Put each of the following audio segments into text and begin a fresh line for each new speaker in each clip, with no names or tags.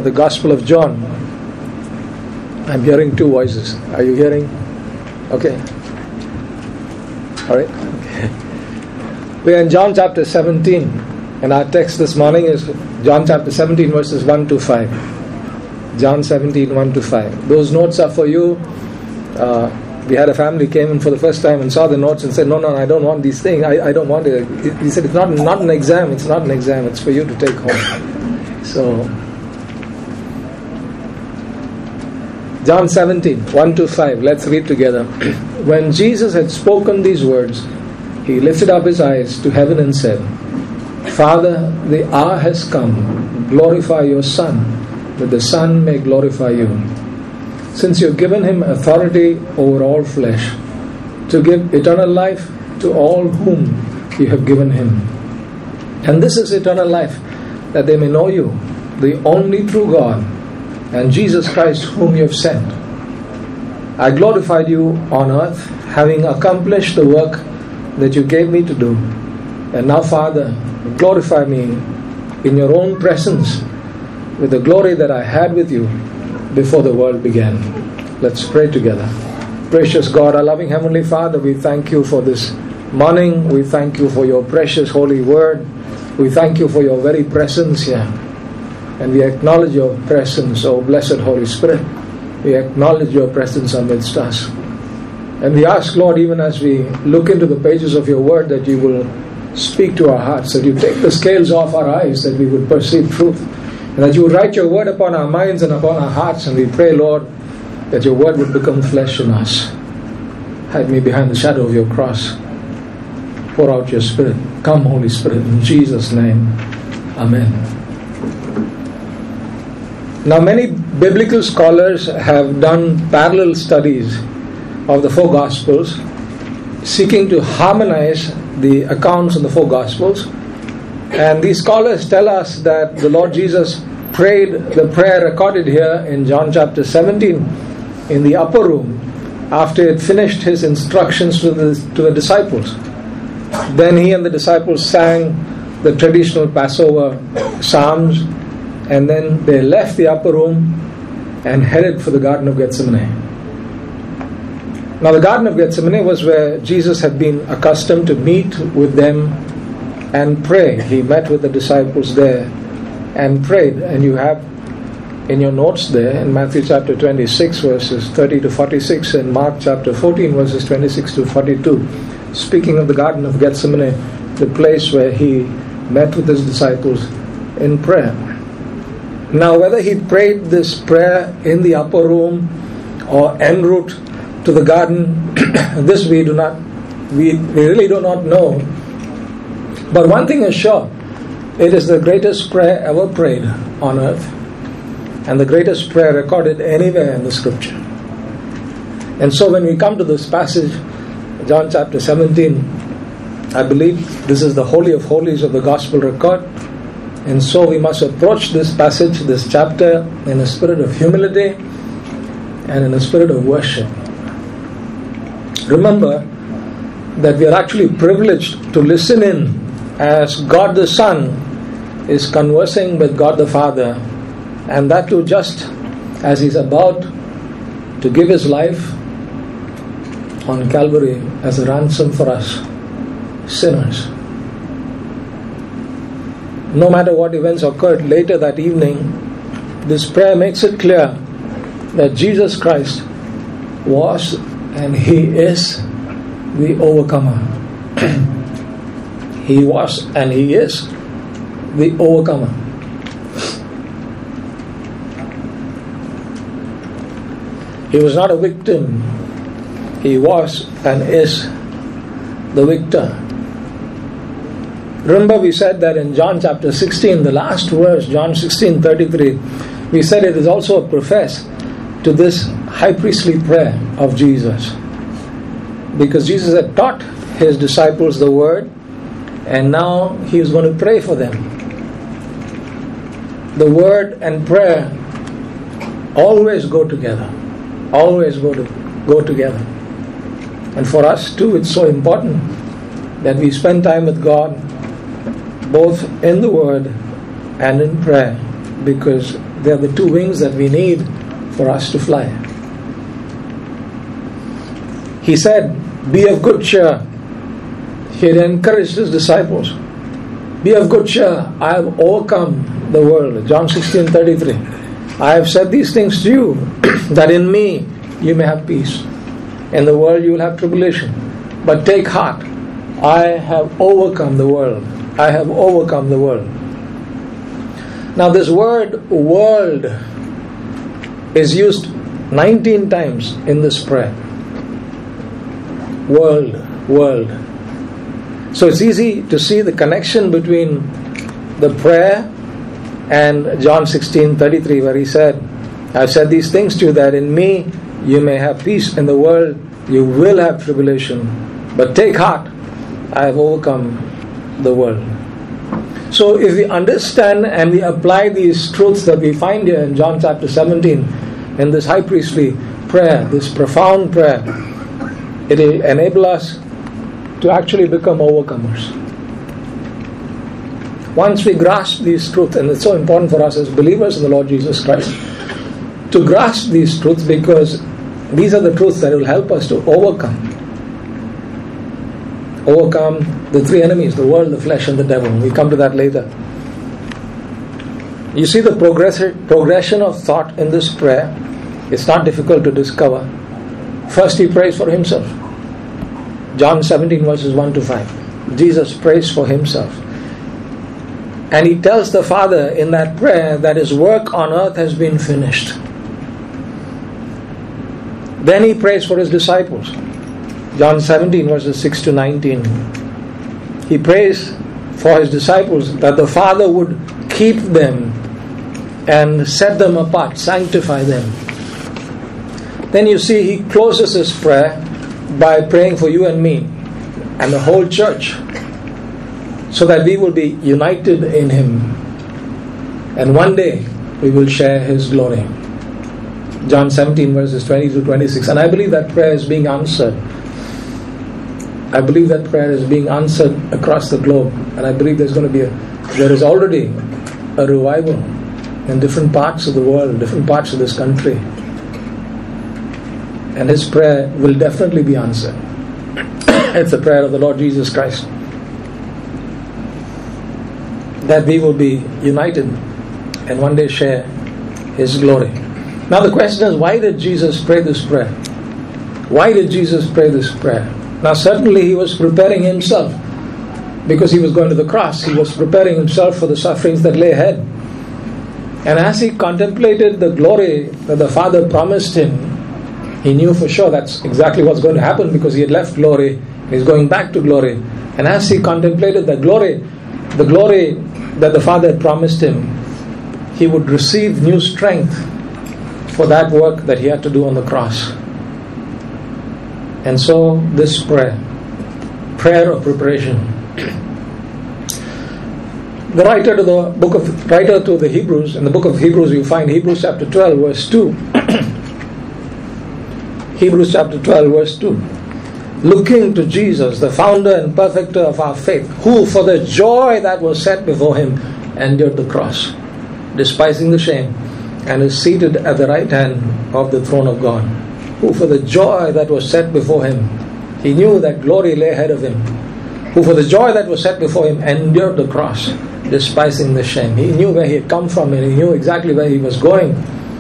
at the Gospel of John. I'm hearing two voices. Are you hearing? Okay. All right. Okay. We are in John chapter 17, and our text this morning is John chapter 17 verses 1 to 5. John 17, 1 to 5. Those notes are for you. We had a family came in for the first time and saw the notes and said, no, I don't want these things. I don't want it. He said, it's not an exam. It's not an exam. It's for you to take home. So, John 17, 1 to 5. Let's read together. When Jesus had spoken these words, he lifted up his eyes to heaven and said, Father, the hour has come. Glorify your Son, that the Son may glorify you. Since you have given him authority over all flesh, to give eternal life to all whom you have given him. And this is eternal life, that they may know you, the only true God, and Jesus Christ whom you have sent. I glorified you on earth, having accomplished the work that you gave me to do. And now, Father, glorify me in your own presence with the glory that I had with you before the world began. Let's pray together. Precious God, our loving Heavenly Father, we thank you for this morning. We thank you for your precious holy word. We thank you for your very presence here. And we acknowledge your presence, O blessed Holy Spirit. We acknowledge your presence amidst us. And we ask, Lord, even as we look into the pages of your word, that you will speak to our hearts, that you take the scales off our eyes, that we would perceive truth, and that you would write your word upon our minds and upon our hearts. And we pray, Lord, that your word would become flesh in us. Hide me behind the shadow of your cross. Pour out your Spirit. Come, Holy Spirit, in Jesus' name. Amen. Now, many biblical scholars have done parallel studies of the four Gospels, seeking to harmonize the accounts of the four Gospels. And these scholars tell us that the Lord Jesus prayed the prayer recorded here in John chapter 17 in the upper room after he had finished his instructions to the disciples. Then he and the disciples sang the traditional Passover psalms, and then they left the upper room and headed for the Garden of Gethsemane. Now, the Garden of Gethsemane was where Jesus had been accustomed to meet with them and pray. He met with the disciples there and prayed. And you have in your notes there in Matthew chapter 26 verses 30 to 46 and Mark chapter 14 verses 26 to 42, speaking of the Garden of Gethsemane, the place where he met with his disciples in prayer. Now, whether he prayed this prayer in the upper room or en route to the garden, this we really do not know. But one thing is sure, it is the greatest prayer ever prayed on earth, and the greatest prayer recorded anywhere in the scripture. And so when we come to this passage, John chapter 17, I believe this is the Holy of Holies of the Gospel record. And so we must approach this passage, this chapter, in a spirit of humility and in a spirit of worship. Remember that we are actually privileged to listen in as God the Son is conversing with God the Father, and that too just as He's about to give His life on Calvary as a ransom for us sinners. No matter what events occurred later that evening, this prayer makes it clear that Jesus Christ was and He is the overcomer. He was and He is the overcomer. He was not a victim. He was and is the victor. Remember, we said that in John chapter 16, the last verse, John 16:33, we said it is also a preface to this high priestly prayer of Jesus. Because Jesus had taught His disciples the word, and now He is going to pray for them. The word and prayer always go together. Always go together. And for us too, it's so important that we spend time with God, both in the Word and in prayer, because They are the two wings that we need for us to fly. He said, be of good cheer. He had encouraged his disciples. Be of good cheer. I have overcome the world. John 16:33. I have said these things to you, that in me you may have peace. In the world you will have tribulation. But take heart. I have overcome the world. I have overcome the world. Now this word world is used 19 times in this prayer. World, world. So it's easy to see the connection between the prayer and John 16:33, where he said, I've said these things to you, that in me you may have peace. In the world you will have tribulation, but take heart, I have overcome the world. So if we understand and we apply these truths that we find here in John chapter 17, in this high priestly prayer, this profound prayer, it will enable us to actually become overcomers. Once we grasp these truths, and it's so important for us as believers in the Lord Jesus Christ to grasp these truths, because these are the truths that will help us to overcome the three enemies, the world, the flesh and the devil. We come to that later. You see the progression of thought in this prayer. It's not difficult to discover. First he prays for himself. John 17 verses 1 to 5. Jesus prays for himself. And he tells the Father in that prayer that his work on earth has been finished. Then he prays for his disciples. John 17 verses 6 to 19. He prays for his disciples that the Father would keep them and set them apart, sanctify them. Then you see he closes his prayer by praying for you and me and the whole church, so that we will be united in him, and one day we will share his glory. John 17 verses 20 to 26. And I believe that prayer is being answered. I believe that prayer is being answered across the globe, and I believe there is already a revival in different parts of the world, different parts of this country, and his prayer will definitely be answered. It's the prayer of the Lord Jesus Christ, that we will be united and one day share his glory. Now the question is, why did Jesus pray this prayer? Why did Jesus pray this prayer? Now certainly he was preparing himself, because he was going to the cross. He was preparing himself for the sufferings that lay ahead. And as he contemplated the glory that the Father promised him, he knew for sure that's exactly what's going to happen, because he had left glory, he's going back to glory. And as he contemplated the glory that the Father had promised him, he would receive new strength for that work that he had to do on the cross. And so this prayer of preparation. The writer to the Hebrews, in the book of Hebrews, you find Hebrews chapter 12 verse 2. Hebrews chapter 12 verse 2. Looking to Jesus, the founder and perfecter of our faith, who for the joy that was set before him endured the cross, despising the shame, and is seated at the right hand of the throne of God. Who for the joy that was set before him, he knew that glory lay ahead of him, who for the joy that was set before him endured the cross, despising the shame. He knew where he had come from, and he knew exactly where he was going.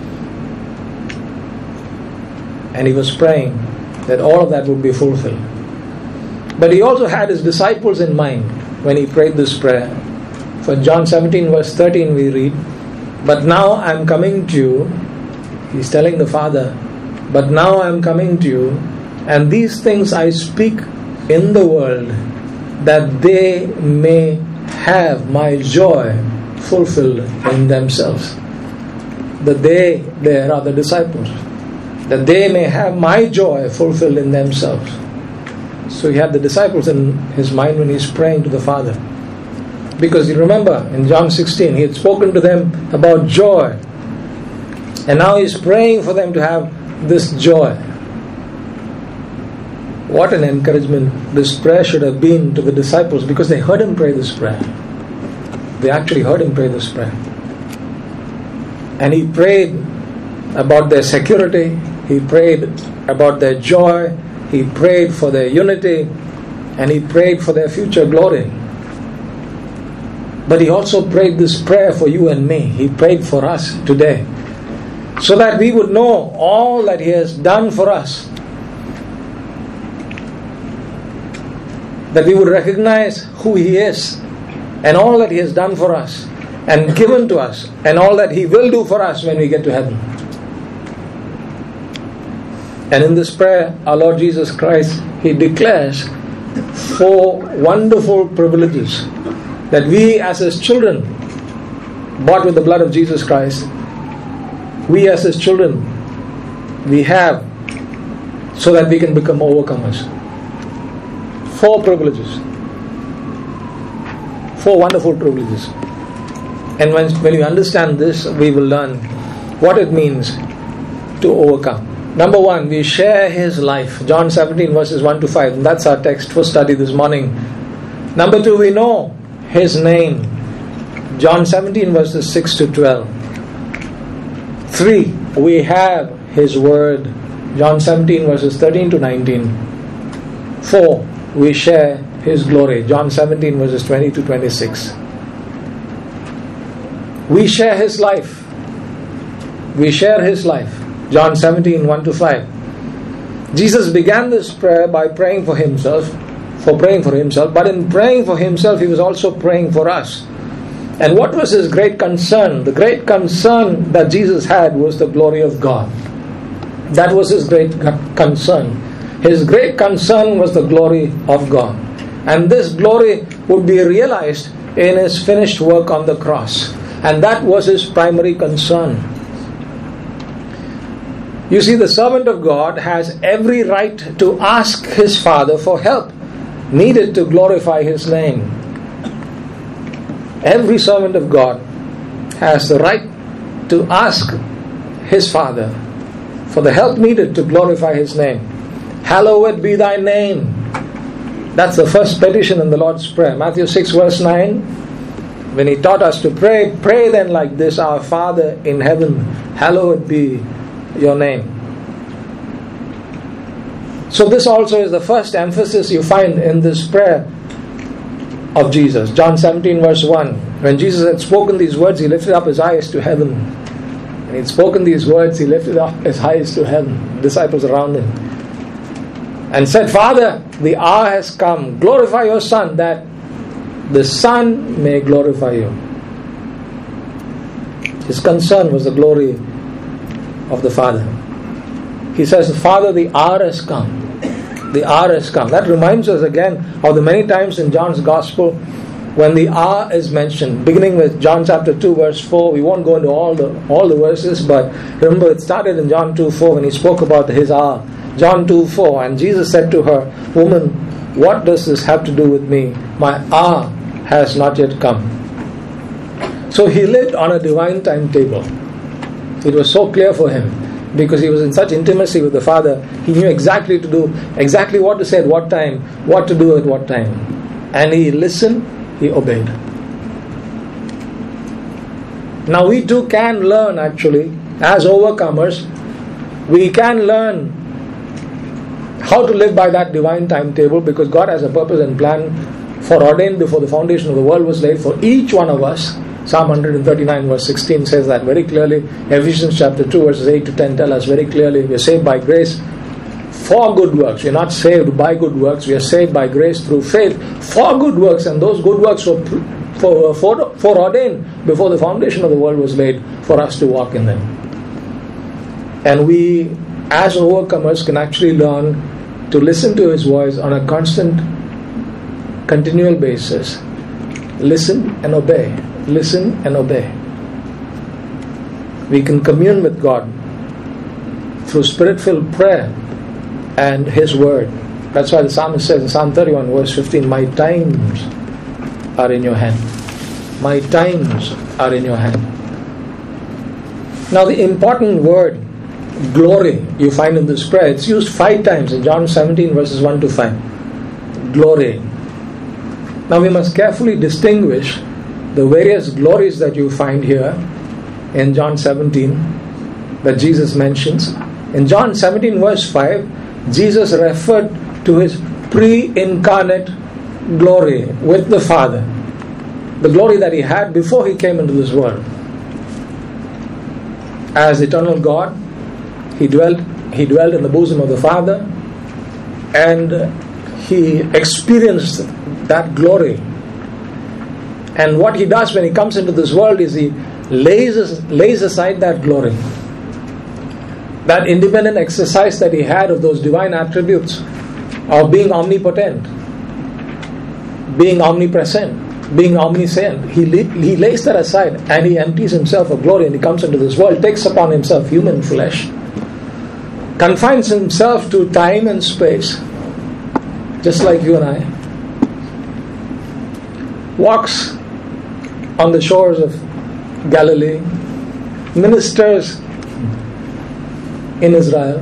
And he was praying that all of that would be fulfilled. But he also had his disciples in mind when he prayed this prayer. For John 17 verse 13 we read, but now I am coming to you. He's telling the Father, but now I am coming to you, and these things I speak in the world, that they may have my joy fulfilled in themselves. The they there are the disciples. That they may have my joy fulfilled in themselves. So he had the disciples in his mind when he's praying to the Father. Because you remember in John 16, he had spoken to them about joy. And now he's praying for them to have this joy. What an encouragement this prayer should have been to the disciples, because they heard him pray this prayer. They actually heard him pray this prayer. And he prayed about their security, he prayed about their joy, he prayed for their unity, and he prayed for their future glory. But he also prayed this prayer for you and me. He prayed for us today, so that we would know all that he has done for us, that we would recognize who he is and all that he has done for us and given to us, and all that he will do for us when we get to heaven. And in this prayer, our Lord Jesus Christ, he declares 4 wonderful privileges that we as his children, bought with the blood of Jesus Christ, we as his children, we have, so that we can become overcomers. 4 privileges. 4 wonderful privileges. And when you understand this, we will learn what it means to overcome. Number 1, we share his life. John 17 verses 1 to 5. And that's our text for study this morning. Number 2, we know his name. John 17 verses 6 to 12. 3, we have his word. John 17 verses 13 to 19. 4, we share his glory. John 17 verses 20 to 26. We share his life. We share his life. John 17, 1 to 5. Jesus began this prayer by praying for himself, but in praying for himself, he was also praying for us. And what was his great concern? The great concern that Jesus had was the glory of God. That was his great concern. His great concern was the glory of God. And this glory would be realized in his finished work on the cross. And that was his primary concern. You see, the servant of God has every right to ask his Father for help needed to glorify his name. Every servant of God has the right to ask his Father for the help needed to glorify his name. Hallowed be thy name. That's the first petition in the Lord's Prayer. Matthew 6 verse 9. When he taught us to pray, pray then like this: Our Father in heaven, hallowed be your name. So this also is the first emphasis you find in this prayer of Jesus. John 17 verse 1. When Jesus had spoken these words, he lifted up his eyes to heaven. When he had spoken these words, he lifted up his eyes to heaven. The disciples around him. And said, Father, the hour has come. Glorify your Son, that the Son may glorify you. His concern was the glory of the Father. He says, Father, the hour has come. The hour has come. That reminds us again of the many times in John's Gospel when the hour is mentioned. Beginning with John chapter 2 verse 4. We won't go into all the verses, but remember it started in John 2:4 when he spoke about his hour. John 2:4. And Jesus said to her, Woman, what does this have to do with me? My hour has not yet come. So he lived on a divine timetable. It was so clear for him, because he was in such intimacy with the Father. He knew exactly what to say at what time, what to do at what time. And he listened, he obeyed. Now we too can learn, actually, as overcomers, we can learn how to live by that divine timetable, because God has a purpose and plan foreordained before the foundation of the world was laid for each one of us. Psalm 139 verse 16 says that very clearly. Ephesians chapter 2 verses 8 to 10 tell us very clearly we are saved by grace for good works. We are not saved by good works. We are saved by grace through faith for good works, and those good works were foreordained before the foundation of the world was laid for us to walk in them. And we as overcomers can actually learn to listen to his voice on a constant, continual basis. Listen and obey. Listen and obey. We can commune with God through spirit-filled prayer and his word. That's why the psalmist says in Psalm 31 verse 15, My times are in your hand. My times are in your hand. Now the important word glory you find in this prayer, it's used 5 times in John 17 verses 1 to 5. Glory. Now we must carefully distinguish the various glories that you find here in John 17 that Jesus mentions. In John 17 verse 5, Jesus referred to his pre-incarnate glory with the Father, the glory that he had before he came into this world. As eternal God, he dwelt in the bosom of the Father, and he experienced that glory. And what he does when he comes into this world is he lays aside that glory, that independent exercise that he had of those divine attributes of being omnipotent, being omnipresent, being omniscient. He lays that aside and he empties himself of glory, and he comes into this world, takes upon himself human flesh, confines himself to time and space, just like you and I, walks on the shores of Galilee, ministers in Israel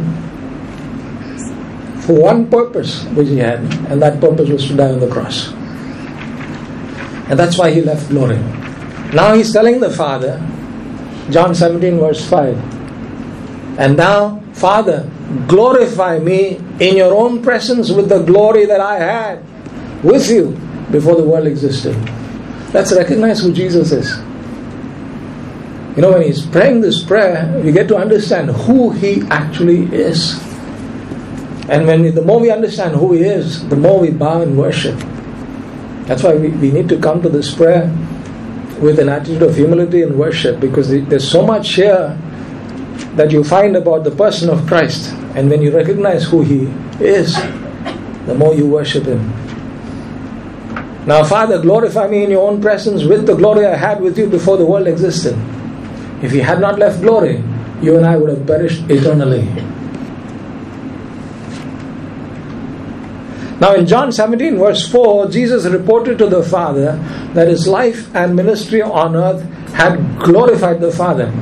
for one purpose which he had, and that purpose was to die on the cross. And that's why he left glory. Now he's telling the Father, John 17 verse 5, and now, Father, glorify me in your own presence with the glory that I had with you before the world existed. Let's recognize who Jesus is. You know, when he's praying this prayer, we get to understand who he actually is. And the more we understand who he is, the more we bow and worship. That's why we need to come to this prayer with an attitude of humility and worship, because there's so much here that you find about the person of Christ. And when you recognize who he is, the more you worship him. Now, Father, glorify me in your own presence with the glory I had with you before the world existed. If he had not left glory, you and I would have perished eternally. Now in John 17 verse 4, Jesus reported to the Father that his life and ministry on earth had glorified the Father.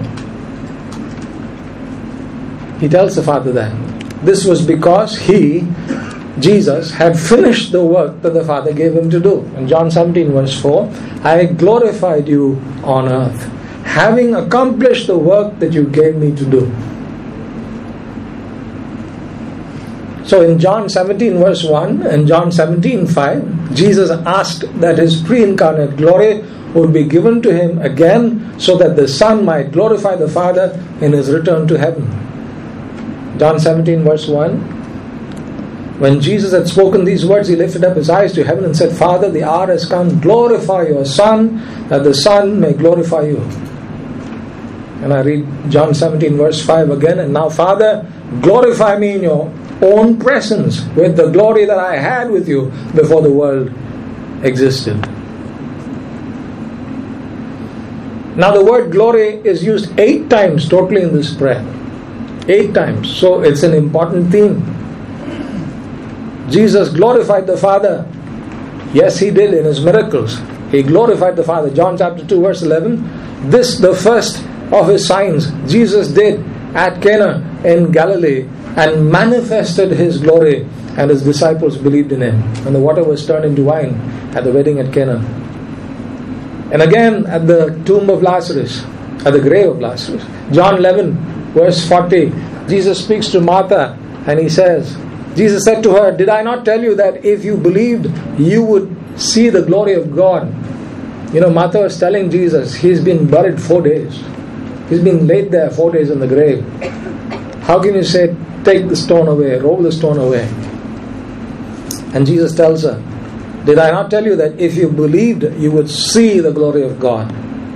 He tells the Father that this was because he, Jesus, had finished the work that the Father gave him to do. In John 17 verse 4, I glorified you on earth, having accomplished the work that you gave me to do. So in John 17 verse 1 and John 17 5, Jesus asked that his pre-incarnate glory would be given to him again, so that the Son might glorify the Father in his return to heaven. John 17 verse 1, when Jesus had spoken these words, he lifted up his eyes to heaven and said, Father, the hour has come, glorify your Son, that the Son may glorify you. And I read John 17 verse 5 again, and now, Father, glorify me in your own presence with the glory that I had with you before the world existed. Now the word glory is used 8 times totally in this prayer. 8 times. So it's an important theme. Jesus glorified the Father. Yes, he did in his miracles. He glorified the Father. John chapter 2 verse 11. This, the first of his signs, Jesus did at Cana in Galilee, and manifested his glory, and his disciples believed in him. And the water was turned into wine at the wedding at Cana. And again at the tomb of Lazarus, at the grave of Lazarus. John 11 verse 40, Jesus speaks to Martha and he says, Jesus said to her, did I not tell you that if you believed, you would see the glory of God? You know, Martha was telling Jesus, he's been buried 4 days. He's been laid there 4 days in the grave. How can you say, take the stone away, roll the stone away? And Jesus tells her, did I not tell you that if you believed, you would see the glory of God?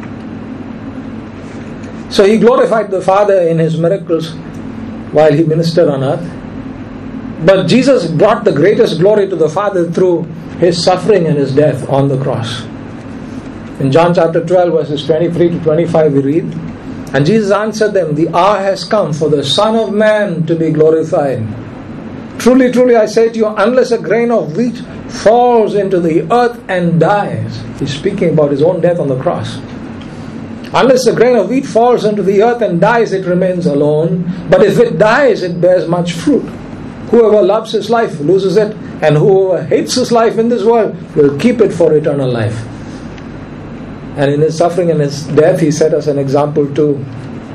So he glorified the Father in his miracles while he ministered on earth. But Jesus brought the greatest glory to the Father through his suffering and his death on the cross. In John chapter 12 verses 23 to 25 we read, and Jesus answered them, the hour has come for the Son of Man to be glorified. Truly, truly, I say to you, unless a grain of wheat falls into the earth and dies. He's speaking about his own death on the cross. Unless a grain of wheat falls into the earth and dies, it remains alone. But if it dies, it bears much fruit. Whoever loves his life loses it, and whoever hates his life in this world will keep it for eternal life. And in His suffering and His death, He set us an example too.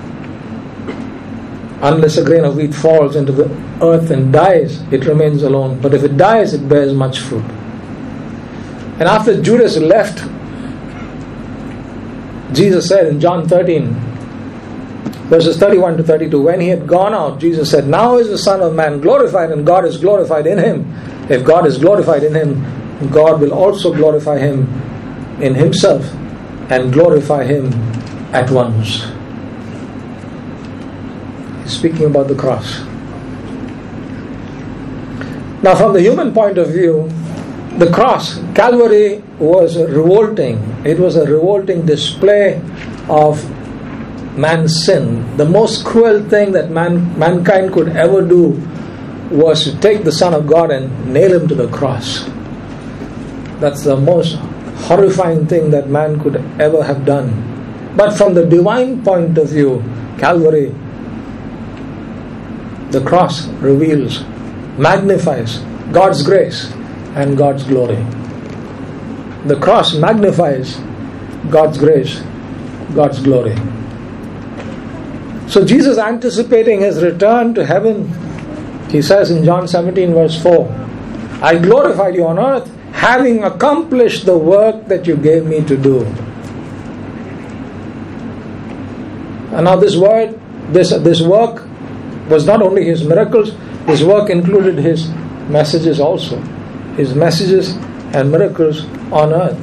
Unless a grain of wheat falls into the earth and dies, it remains alone. But if it dies, it bears much fruit. And after Judas left, Jesus said in John 13, verses 31 to 32, when He had gone out, Jesus said, now is the Son of Man glorified, and God is glorified in Him. If God is glorified in Him, God will also glorify Him in Himself and glorify Him at once. He's speaking about the cross. Now, from the human point of view, the cross, Calvary, was revolting. It was a revolting display of man's sin. The most cruel thing that mankind could ever do was to take the Son of God and nail Him to the cross. That's the most horrifying thing that man could ever have done. But from the divine point of view, Calvary, the cross reveals, magnifies God's grace and God's glory. The cross magnifies God's grace, God's glory. So Jesus, anticipating His return to heaven, He says in John 17 verse 4, I glorified you on earth, having accomplished the work that you gave me to do. And now this work was not only His miracles, His work included His messages also. His messages and miracles on earth.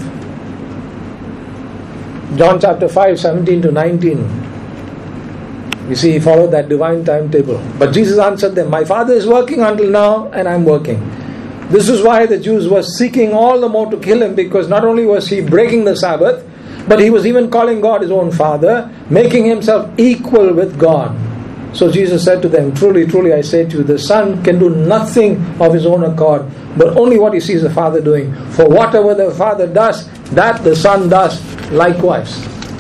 John chapter 5, 17 to 19. You see, He followed that divine timetable. But Jesus answered them, my Father is working until now, and I am working. This is why the Jews were seeking all the more to kill Him, because not only was He breaking the Sabbath, but He was even calling God His own Father, making Himself equal with God. So Jesus said to them, truly, truly, I say to you, the Son can do nothing of His own accord, but only what He sees the Father doing. For whatever the Father does, that the Son does likewise.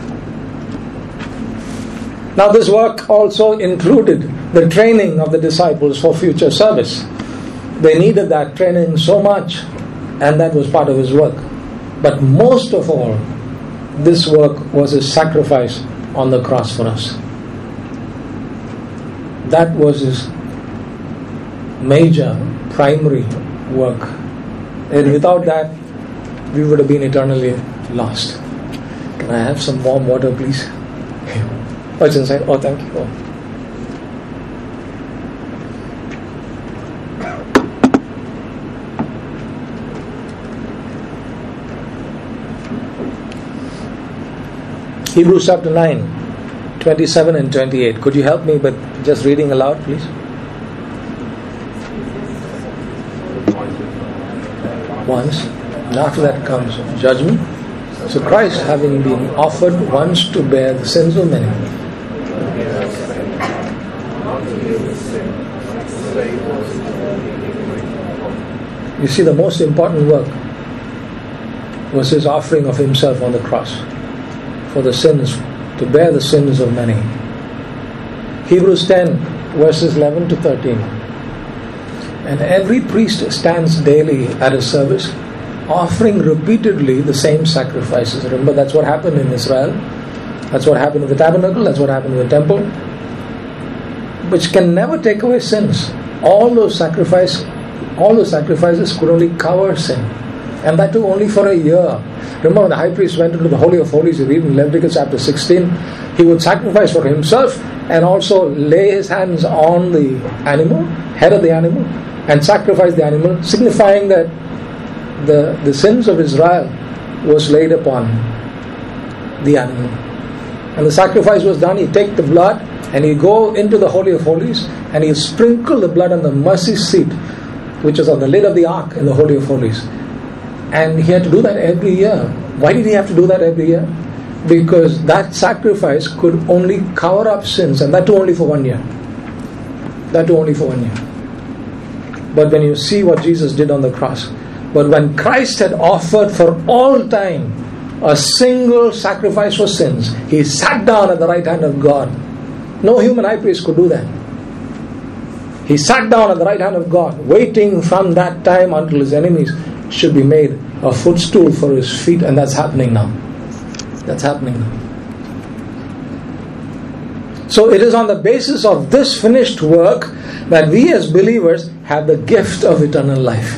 Now this work also included the training of the disciples for future service. They needed that training so much, and that was part of His work. But most of all, this work was His sacrifice on the cross for us. That was His major, primary work. And without that, we would have been eternally lost. Can I have some warm water, please? Oh, it's inside. Oh, thank you. Oh. Hebrews chapter 9, 27 and 28. Could you help me by just reading aloud, please? Once, and after that comes judgment. So Christ, having been offered once to bear the sins of many, you see, the most important work was His offering of Himself on the cross for the sins, to bear the sins of many. Hebrews 10 verses 11 to 13. And every priest stands daily at a service, offering repeatedly the same sacrifices. Remember, that's what happened in Israel. That's what happened in the tabernacle. That's what happened in the temple. Which can never take away sins. All those sacrifices could only cover sin. And that too only for a year. Remember, when the high priest went into the Holy of Holies, you read in Leviticus chapter 16, he would sacrifice for himself and also lay his hands on the animal, head of the animal, and sacrifice the animal, signifying that the sins of Israel was laid upon the animal. And the sacrifice was done. He'd take the blood and he'd go into the Holy of Holies and he'd sprinkle the blood on the mercy seat, which is on the lid of the ark in the Holy of Holies. And he had to do that every year. Why did he have to do that every year? Because that sacrifice could only cover up sins, and that too only for 1 year. That too only for 1 year. But when you see what Jesus did on the cross, but when Christ had offered for all time a single sacrifice for sins, He sat down at the right hand of God. No human high priest could do that. He sat down at the right hand of God, waiting from that time until His enemies should be made a footstool for His feet, and that's happening now. that's happening now. So it is on the basis of this finished work that we as believers have the gift of eternal life.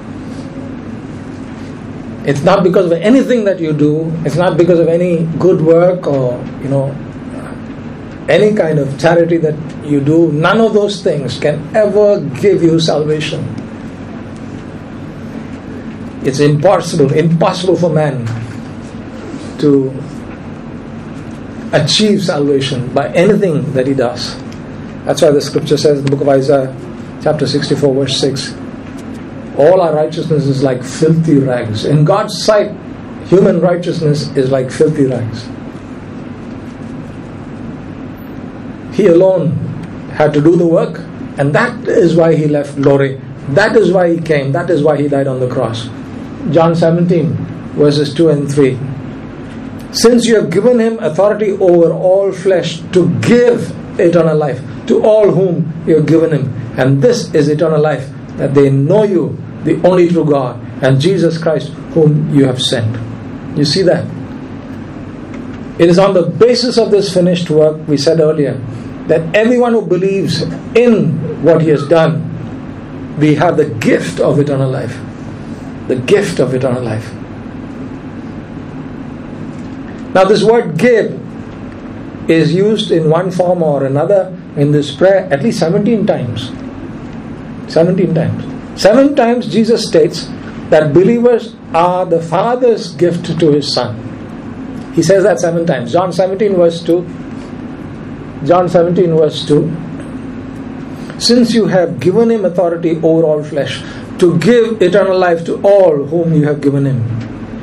It's not because of anything that you do. It's not because of any good work or, any kind of charity that you do. None of those things can ever give you salvation. It's impossible for man to achieve salvation by anything that he does. That's why the scripture says in the book of Isaiah, chapter 64, verse 6, all our righteousness is like filthy rags. In God's sight, human righteousness is like filthy rags. He alone had to do the work, and that is why he left glory. That is why he came. That is why he died on the cross. John 17, verses 2 and 3. Since you have given him authority over all flesh to give eternal life to all whom you have given him. And this is eternal life, that they know you, the only true God, and Jesus Christ whom you have sent. You see that? It is on the basis of this finished work, we said earlier, that everyone who believes in what he has done, we have the gift of eternal life. The gift of eternal life. Now this word give is used in one form or another in this prayer at least 17 times. 17 times. 7 times Jesus states that believers are the Father's gift to His Son. He says that 7 times. John 17 verse 2. John 17 verse 2. Since you have given Him authority over all flesh, to give eternal life to all whom you have given Him.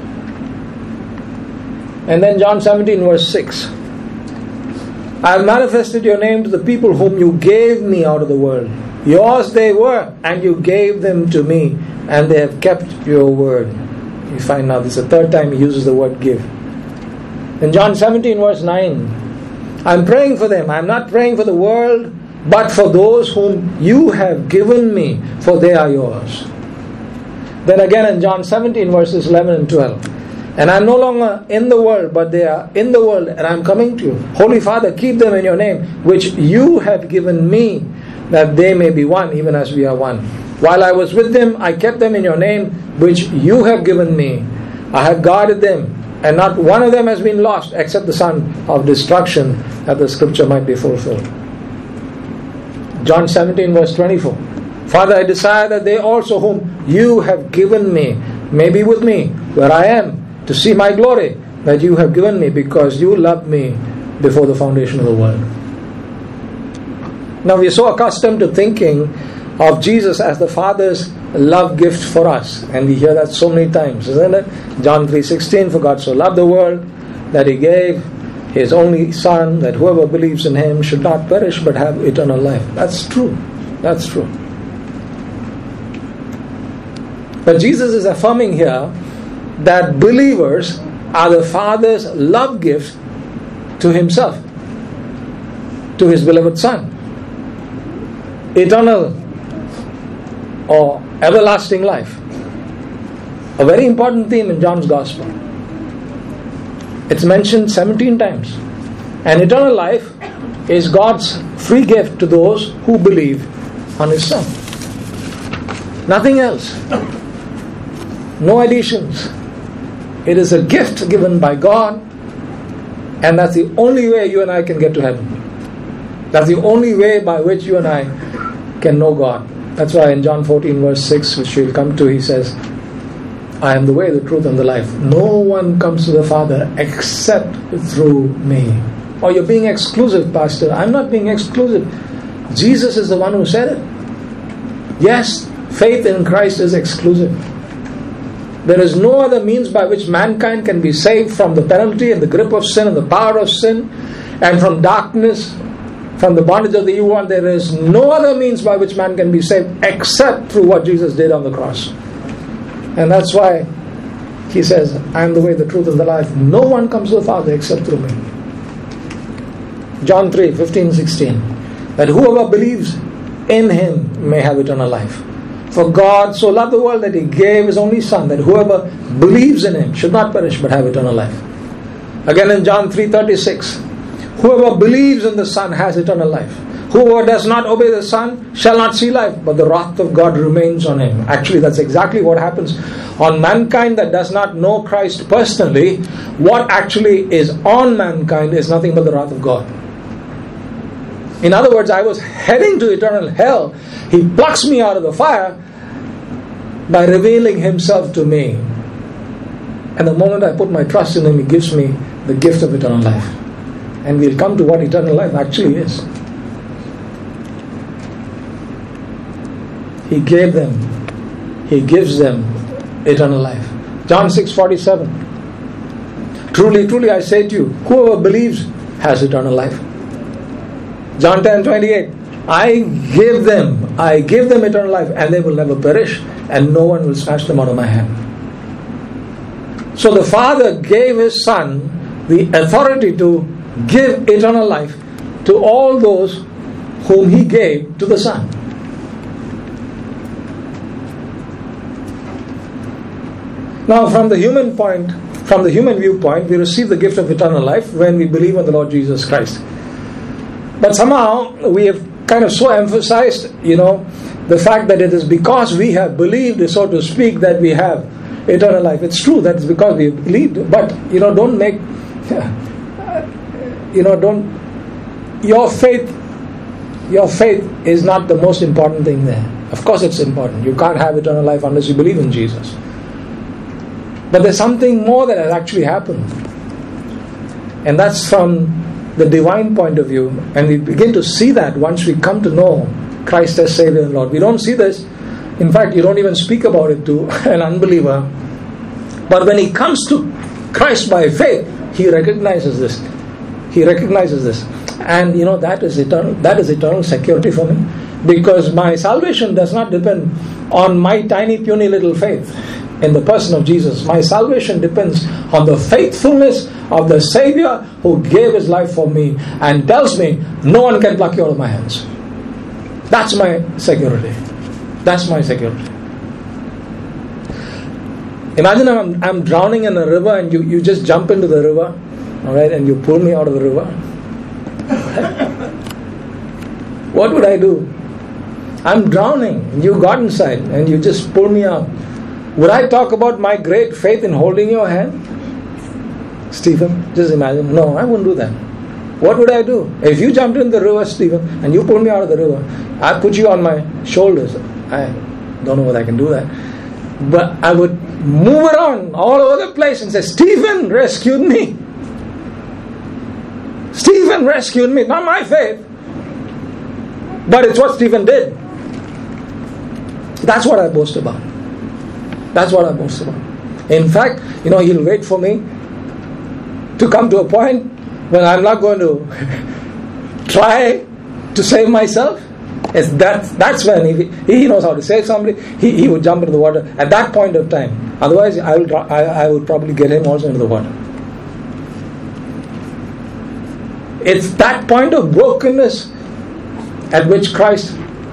And then John 17 verse 6. I have manifested your name to the people whom you gave me out of the world. Yours they were, and you gave them to me, and they have kept your word. You find now this is the 3rd time he uses the word give. In John 17 verse 9, I'm praying for them. I'm not praying for the world, but for those whom you have given me, for they are yours. Then again in John 17 verses 11 and 12. And I'm no longer in the world, but they are in the world, and I'm coming to you. Holy Father, keep them in your name, which you have given me, that they may be one, even as we are one. While I was with them, I kept them in your name, which you have given me. I have guarded them, and not one of them has been lost, except the son of destruction, that the scripture might be fulfilled. John 17 verse 24. Father, I desire that they also whom you have given me may be with me where I am, to see my glory that you have given me, because you loved me before the foundation of the world. Now we are so accustomed to thinking of Jesus as the Father's love gift for us, and we hear that so many times, isn't it? John 3:16, for God so loved the world that He gave His only Son, that whoever believes in Him should not perish but have eternal life. That's true. That's true. But Jesus is affirming here that believers are the Father's love gift to Himself, to His beloved Son. Eternal or everlasting life. A very important theme in John's Gospel. It's mentioned 17 times. And eternal life is God's free gift to those who believe on His Son. Nothing else. No additions. It is a gift given by God, and that's the only way you and I can get to heaven. That's the only way by which you and I can know God. That's why in John 14 verse 6, which we'll come to, He says, I am the way, the truth, and the life. No one comes to the Father except through me. Or you're being exclusive, Pastor. I'm not being exclusive. Jesus is the one who said it. Yes, faith in Christ is exclusive. There is no other means by which mankind can be saved from the penalty and the grip of sin and the power of sin, and from darkness, from the bondage of the evil one. There is no other means by which man can be saved except through what Jesus did on the cross. And that's why He says, I am the way, the truth, and the life. No one comes to the Father except through me. John 3, 15, 16. That whoever believes in Him may have eternal life. For God so loved the world that He gave His only Son, that whoever believes in Him should not perish but have eternal life. Again in John 3:36, whoever believes in the Son has eternal life. Whoever does not obey the Son shall not see life, but the wrath of God remains on him. Actually, that's exactly what happens. On mankind that does not know Christ personally, what actually is on mankind is nothing but the wrath of God. In other words, I was heading to eternal hell. He plucks me out of the fire by revealing Himself to me. And the moment I put my trust in Him, He gives me the gift of eternal life. And we'll come to what eternal life actually is. He gave them, He gives them eternal life. John 6:47. Truly, truly I say to you, whoever believes has eternal life. John 10:28. I give them eternal life, and they will never perish, and no one will snatch them out of my hand. So the Father gave His Son the authority to give eternal life to all those whom He gave to the Son. Now, from the human viewpoint, we receive the gift of eternal life when we believe in the Lord Jesus Christ. But somehow we have kind of so emphasized, the fact that it is because we have believed, so to speak, that we have eternal life. It's true that it's because we have believed, but your faith is not the most important thing there. Of course it's important. You can't have eternal life unless you believe in Jesus. But there's something more that has actually happened. And that's from the divine point of view. And we begin to see that once we come to know Christ as Savior and Lord. We don't see this. In fact, you don't even speak about it to an unbeliever. But when he comes to Christ by faith, he recognizes this. He recognizes this. And that is eternal security for me. Because my salvation does not depend on my tiny puny little faith in the person of Jesus. My salvation depends on the faithfulness of the Savior who gave His life for me and tells me no one can pluck you out of my hands. That's my security. That's my security. Imagine I'm drowning in a river and you just jump into the river, alright, and you pull me out of the river. What would I do? I'm drowning and you got inside and you just pull me out. Would I talk about my great faith in holding your hand? Stephen, just imagine. No, I wouldn't do that. What would I do? If you jumped in the river, Stephen, and you pulled me out of the river, I put you on my shoulders. I don't know whether I can do that. But I would move around all over the place and say, Stephen rescued me. Stephen rescued me. Not my faith. But it's what Stephen did. That's what I boast about. That's what I boast about. In fact, He'll wait for me to come to a point when I'm not going to try to save myself. That's when he knows how to save somebody. He would jump into the water at that point of time. Otherwise, I would probably get him also into the water. It's that point of brokenness at which Christ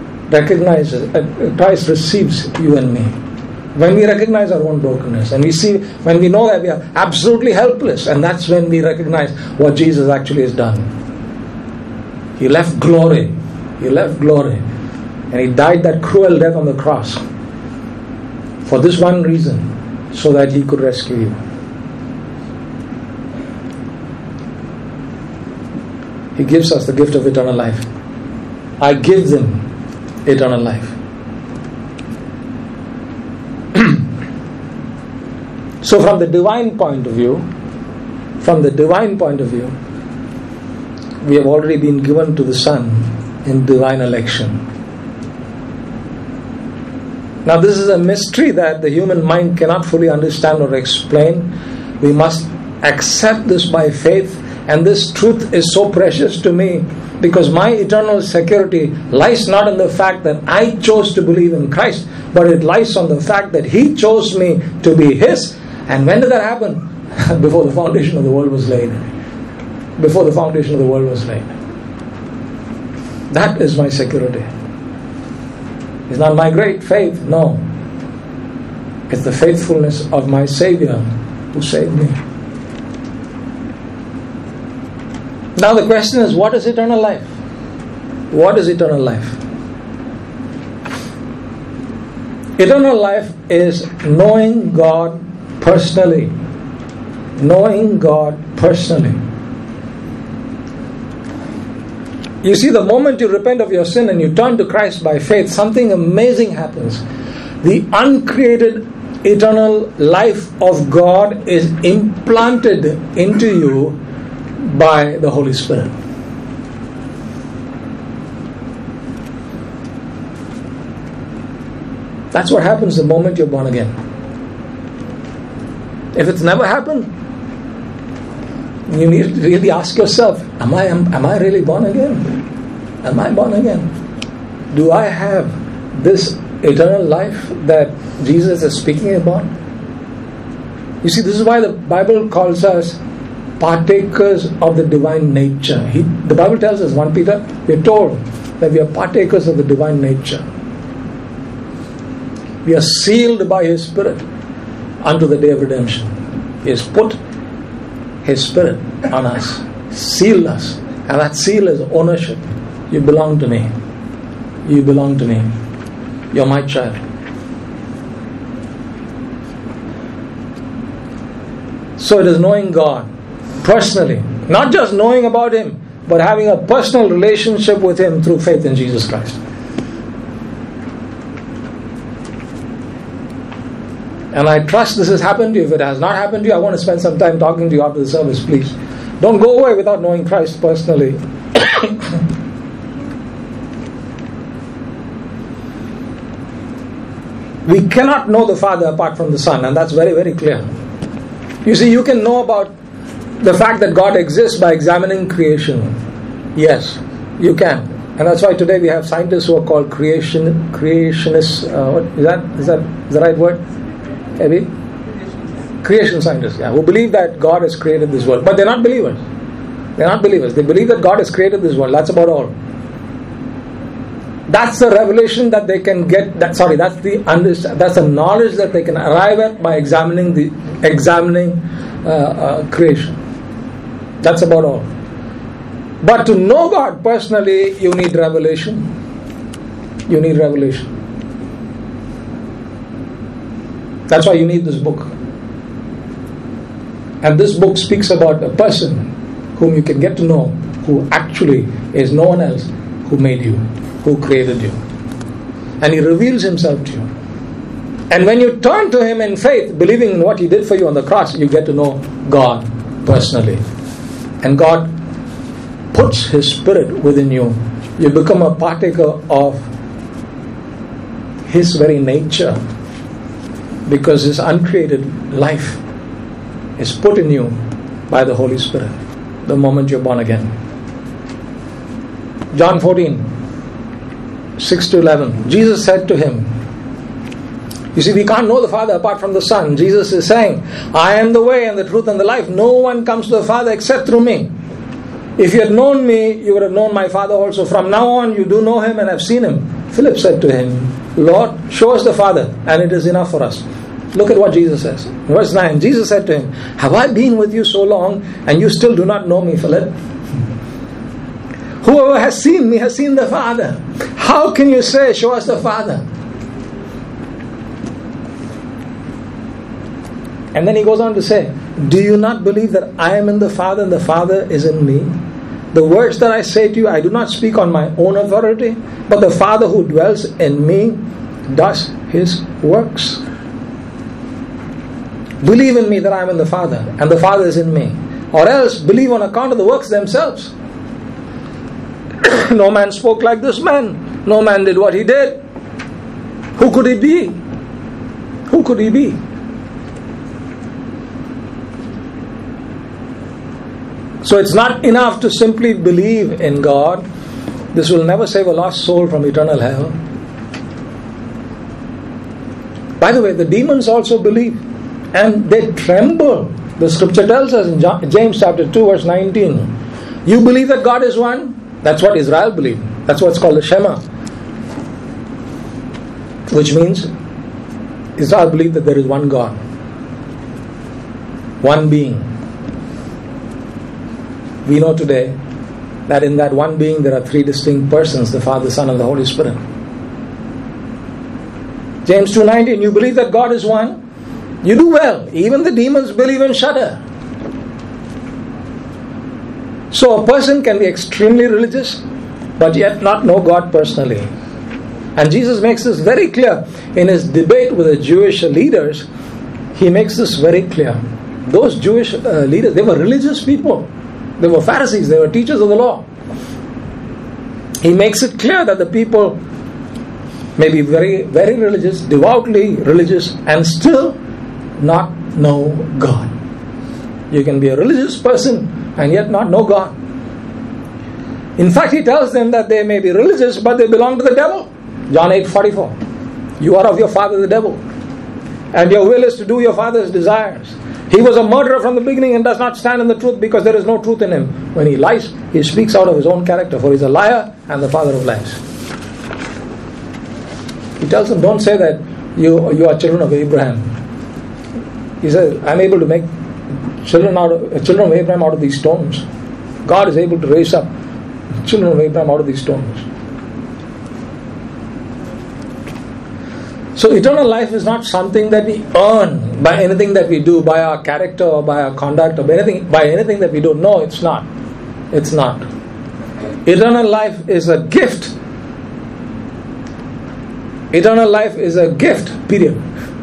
receives you and me. When we recognize our own brokenness and when we know that we are absolutely helpless, and that's when we recognize what Jesus actually has done. He left glory. And He died that cruel death on the cross for this one reason, so that He could rescue you. He gives us the gift of eternal life. I give them eternal life. So from the divine point of view, we have already been given to the Son in divine election. Now this is a mystery that the human mind cannot fully understand or explain. We must accept this by faith, and this truth is so precious to me because my eternal security lies not in the fact that I chose to believe in Christ, but it lies on the fact that He chose me to be His. And when did that happen? Before the foundation of the world was laid. Before the foundation of the world was laid. That is my security. It's not my great faith, no. It's the faithfulness of my Savior who saved me. Now the question is, what is eternal life? What is eternal life? Eternal life is knowing God personally. Knowing God personally. You see, the moment you repent of your sin and you turn to Christ by faith, something amazing happens. The uncreated eternal life of God is implanted into you by the Holy Spirit. That's what happens the moment you're born again. If it's never happened, you need to really ask yourself, am I really born again? Am I born again? Do I have this eternal life that Jesus is speaking about? You see, this is why the Bible calls us partakers of the divine nature. The Bible tells us, 1 Peter, we're told that we are partakers of the divine nature. We are sealed by His Spirit unto the day of redemption. He has put His Spirit on us, sealed us, and that seal is ownership. You belong to me. You belong to me. You're my child. So it is knowing God personally, not just knowing about Him, but having a personal relationship with Him through faith in Jesus Christ. And I trust this has happened to you. If it has not happened to you, I want to spend some time talking to you after the service, please. Don't go away without knowing Christ personally. We cannot know the Father apart from the Son, and that's very, very clear. You see, you can know about the fact that God exists by examining creation. Yes, you can. And that's why today we have scientists who are called creationists. What is that the right word? Maybe? Creation scientists, who believe that God has created this world. But they're not believers. They're not believers. They believe that God has created this world. That's about all. That's the revelation that they can get. That's the knowledge that they can arrive at by examining creation. That's about all. But to know God personally, you need revelation. You need revelation. That's why you need this book. And this book speaks about a person whom you can get to know, who actually is no one else who made you, who created you. And He reveals Himself to you. And when you turn to Him in faith, believing in what He did for you on the cross, you get to know God personally. And God puts His Spirit within you. You become a partaker of His very nature, because His uncreated life is put in you by the Holy Spirit the moment you're born again. John 14, 6-11. Jesus said to him, you see, we can't know the Father apart from the Son. Jesus is saying, I am the way and the truth and the life. No one comes to the Father except through me. If you had known me, you would have known my Father also. From now on, you do know Him and have seen Him. Philip said to Him, Lord, show us the Father, and it is enough for us. Look at what Jesus says. Verse 9, Jesus said to him, have I been with you so long, and you still do not know me, Philip? Whoever has seen me has seen the Father. How can you say, show us the Father? And then He goes on to say, do you not believe that I am in the Father and the Father is in me? The words that I say to you, I do not speak on my own authority, but the Father who dwells in me does His works. Believe in me that I am in the Father and the Father is in me. Or else believe on account of the works themselves. No man spoke like this man. No man did what He did. Who could He be? Who could He be? So it's not enough to simply believe in God. This will never save a lost soul from eternal hell. By the way, the demons also believe, and they tremble. The scripture tells us in James chapter 2 verse 19, you believe that God is one? That's what Israel believed. That's what's called the Shema. Which means Israel believed that there is one God, one being. we know today that in that one being there are three distinct persons, the Father, Son, and the Holy Spirit. James 2:19, you believe that God is one? You do well. Even the demons believe and shudder. So a person can be extremely religious, but yet not know God personally. And Jesus makes this very clear in his debate with the Jewish leaders. He makes this very clear. Those Jewish leaders, they were religious people. They were Pharisees. They were teachers of the law. He makes it clear that the people may be very, very religious, devoutly religious, and still not know God. You can be a religious person and yet not know God. In fact, he tells them that they may be religious, but they belong to the devil. John 8:44. You are of your father the devil, and your will is to do your father's desires. He was a murderer from the beginning and does not stand in the truth, because there is no truth in him. When he lies, he speaks out of his own character, for he is a liar and the father of lies. He tells them, don't say that you are children of Abraham. He says, I'm able to make children of Abraham out of these stones. God is able to raise up children of Abraham out of these stones. So eternal life is not something that we earn by anything that we do, by our character or by our conduct or by anything that we do. No, it's not. It's not. Eternal life is a gift. Eternal life is a gift, period.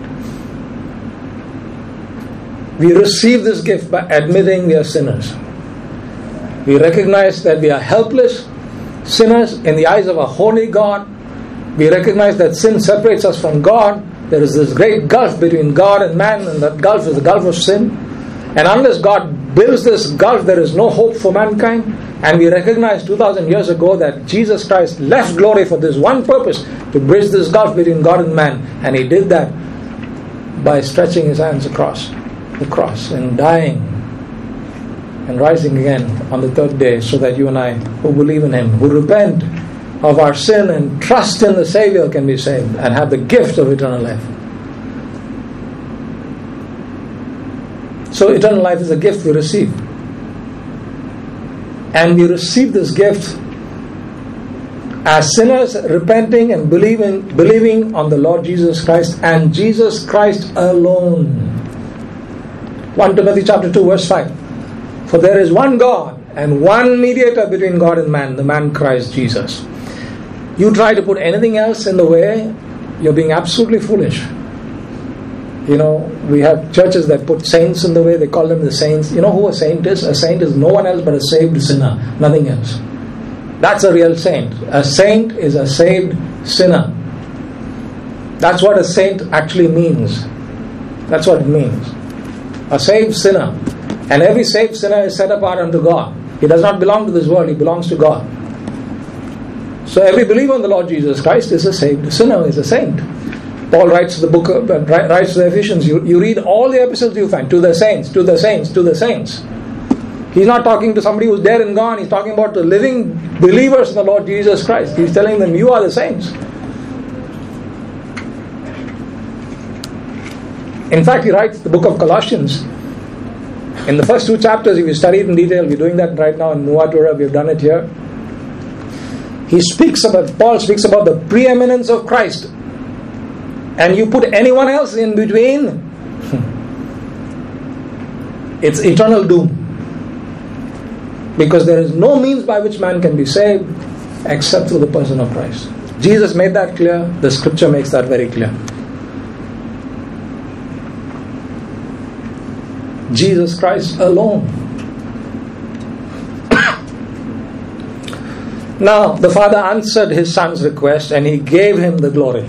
We receive this gift by admitting we are sinners. We recognize that we are helpless sinners in the eyes of a holy God. We recognize that sin separates us from God. There is this great gulf between God and man, and that gulf is the gulf of sin. And unless God builds this gulf, there is no hope for mankind. And we recognize 2,000 years ago that Jesus Christ left glory for this one purpose, to bridge this gulf between God and man. And he did that by stretching his hands across the cross and dying and rising again on the third day, so that you and I, who believe in him, who repent of our sin and trust in the Savior, can be saved and have the gift of eternal life. So eternal life is a gift we receive. And we receive this gift as sinners repenting and believing on the Lord Jesus Christ, and Jesus Christ alone. 1 Timothy chapter 2 verse 5. For there is one God and one mediator between God and man, the man Christ Jesus. You try to put anything else in the way, you're being absolutely foolish. You know, we have churches that put saints in the way. They call them the saints. You know who a saint is? A saint is no one else but a saved sinner. Nothing else. That's a real saint. A saint is a saved sinner. That's what a saint actually means. That's what it means. A saved sinner. And every saved sinner is set apart unto God. He does not belong to this world. He belongs to God. So every believer in the Lord Jesus Christ is a saved sinner, is a saint. Paul writes to the Ephesians. You read all the epistles you find. To the saints, to the saints, to the saints. He's not talking to somebody who's dead and gone. He's talking about the living believers in the Lord Jesus Christ. He's telling them, you are the saints. In fact, he writes the book of Colossians. In the first 2 chapters, if you study it in detail, we're doing that right now in Nuatura, we've done it here. Paul speaks about the preeminence of Christ. And you put anyone else in between, it's eternal doom. Because there is no means by which man can be saved except through the person of Christ. Jesus made that clear. The scripture makes that very clear. Jesus Christ alone. Now, the Father answered his Son's request and he gave him the glory.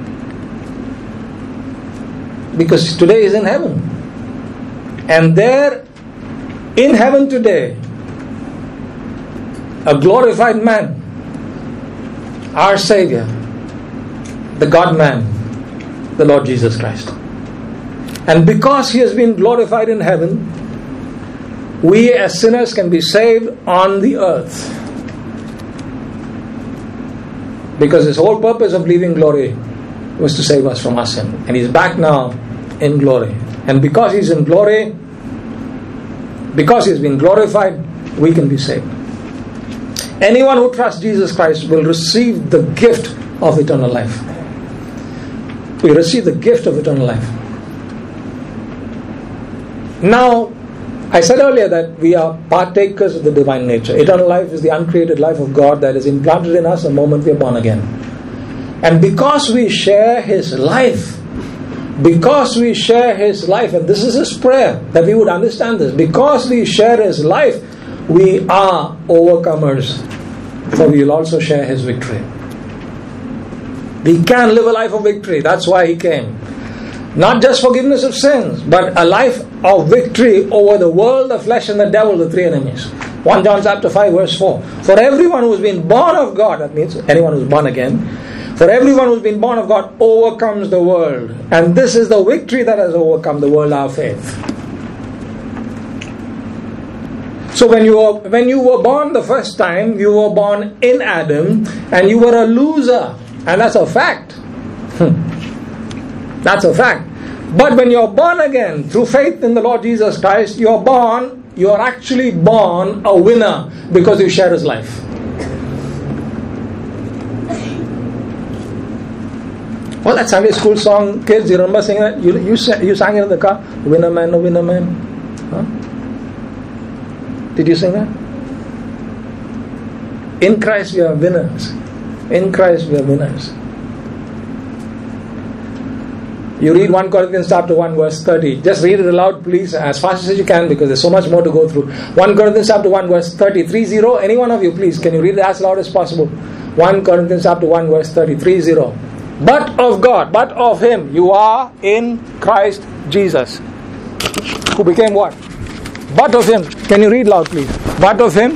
Because today is in heaven. And there, in heaven today, a glorified man, our Savior, the God-man, the Lord Jesus Christ. And because he has been glorified in heaven, we as sinners can be saved on the earth. Because his whole purpose of leaving glory was to save us from our sin. And he's back now in glory. And because he's in glory, because he's been glorified, we can be saved. Anyone who trusts Jesus Christ will receive the gift of eternal life. We receive the gift of eternal life. Now, I said earlier that we are partakers of the divine nature. Eternal life is the uncreated life of God that is implanted in us the moment we are born again. And because we share His life, and this is His prayer, that we would understand this, because we share His life, we are overcomers, for we will also share His victory. We can live a life of victory. That's why He came. Not just forgiveness of sins, but a life of victory over the world, the flesh and the devil, the three enemies. 1 John chapter 5 verse 4. For everyone who has been born of God, that means anyone who is born again, for everyone who has been born of God overcomes the world. And this is the victory that has overcome the world, our faith. So when you were born the first time, you were born in Adam, and you were a loser. And that's a fact. That's a fact. But when you're born again through faith in the Lord Jesus Christ, you're actually born a winner because you share His life. Well, that Sunday school song, kids, you remember singing that? You sang it in the car? Winner man, a winner man. Huh? Did you sing that? In Christ we are winners. In Christ we are winners. You read 1 Corinthians chapter 1 verse 30. Just read it aloud, please, as fast as you can, because there's so much more to go through. 1 Corinthians chapter 1 verse 30. 30. Any one of you, please, can you read it as loud as possible? 1 Corinthians chapter 1 verse 30. 30. But of God, but of Him, you are in Christ Jesus. Who became what? But of Him. Can you read loud, please? But of Him.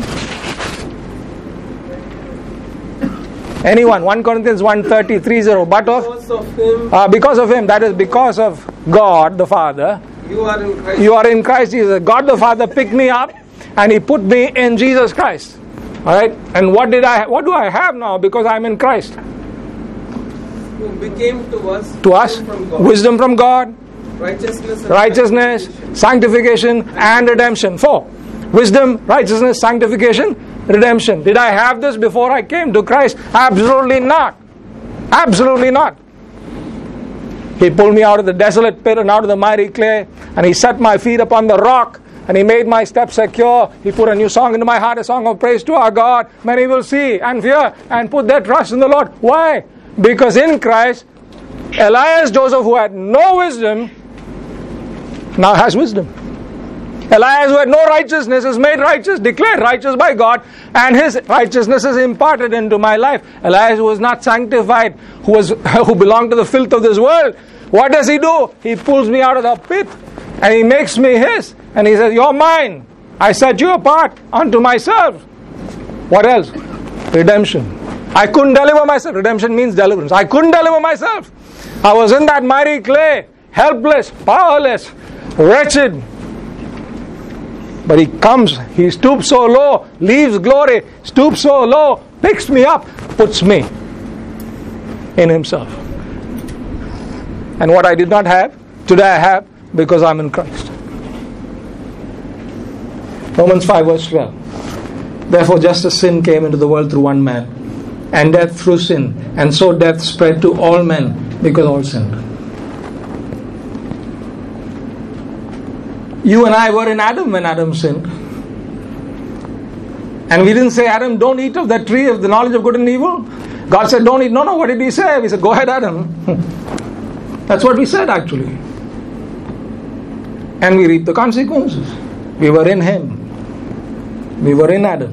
Anyone? 1 Corinthians 1:30, 30. But of? Because of Him. That is because of God the Father.
You are in Christ.
You are in Christ Jesus. God the Father picked me up and He put me in Jesus Christ. Alright? And what do I have now? Because I'm in Christ.
Who became to us from God.
Wisdom from God.
Righteousness,
sanctification and redemption. 4. Wisdom, righteousness, sanctification, redemption. Did I have this before I came to Christ? Absolutely not. Absolutely not. He pulled me out of the desolate pit and out of the mighty clay, and He set my feet upon the rock, and He made my steps secure. He put a new song into my heart, a song of praise to our God. Many will see and fear and put their trust in the Lord. Why? Because in Christ, Elias Joseph, who had no wisdom, now has wisdom. Elias, who had no righteousness, is made righteous, declared righteous by God, and his righteousness is imparted into my life. Elias, who was not sanctified, who belonged to the filth of this world, what does he do? He pulls me out of the pit, and he makes me his, and he says, "You're mine. I set you apart unto myself." What else? Redemption. I couldn't deliver myself. Redemption means deliverance. I couldn't deliver myself. I was in that mighty clay, helpless, powerless, wretched. But He comes, He stoops so low, leaves glory, stoops so low, picks me up, puts me in Himself. And what I did not have, today I have, because I'm in Christ. Romans 5 verse 12. Therefore just as sin came into the world through one man, and death through sin, and so death spread to all men, because all sinned. You and I were in Adam when Adam sinned. And we didn't say, "Adam, don't eat of that tree of the knowledge of good and evil." God said, "Don't eat." No, what did He say? We said, "Go ahead, Adam." That's what we said actually. And we reaped the consequences. We were in Him. We were in Adam.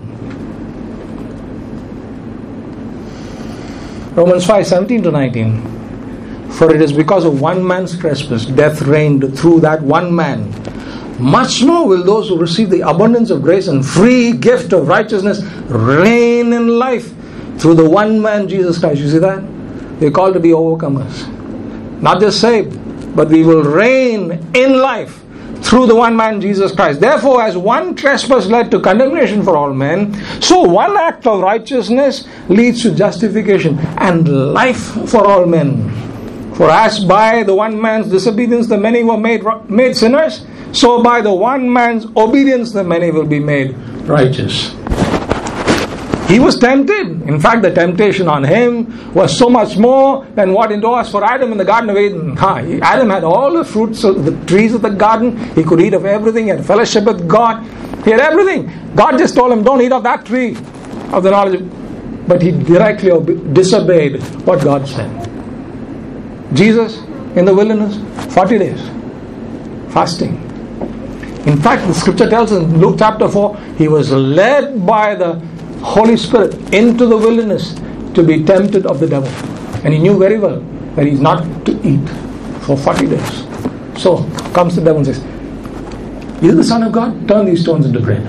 Romans 5, 17 to 19. For it is because of one man's trespass, death reigned through that one man. Much more will those who receive the abundance of grace and free gift of righteousness reign in life through the one man, Jesus Christ. You see that? We're called to be overcomers. Not just saved, but we will reign in life through the one man, Jesus Christ. Therefore, as one trespass led to condemnation for all men, so one act of righteousness leads to justification and life for all men. For as by the one man's disobedience the many were made sinners, so by the one man's obedience the many will be made righteous. He was tempted. In fact, the temptation on him was so much more than what it was for Adam in the Garden of Eden. Adam had all the fruits of the trees of the garden. He could eat of everything. He had fellowship with God. He had everything. God just told him, don't eat of that tree of the knowledge of... But he directly disobeyed what God said. Jesus, in the wilderness, 40 days, fasting. In fact, the scripture tells us in Luke chapter 4, he was led by the Holy Spirit into the wilderness to be tempted of the devil. And he knew very well that he's not to eat for 40 days. So comes the devil and says, "You the Son of God? Turn these stones into bread."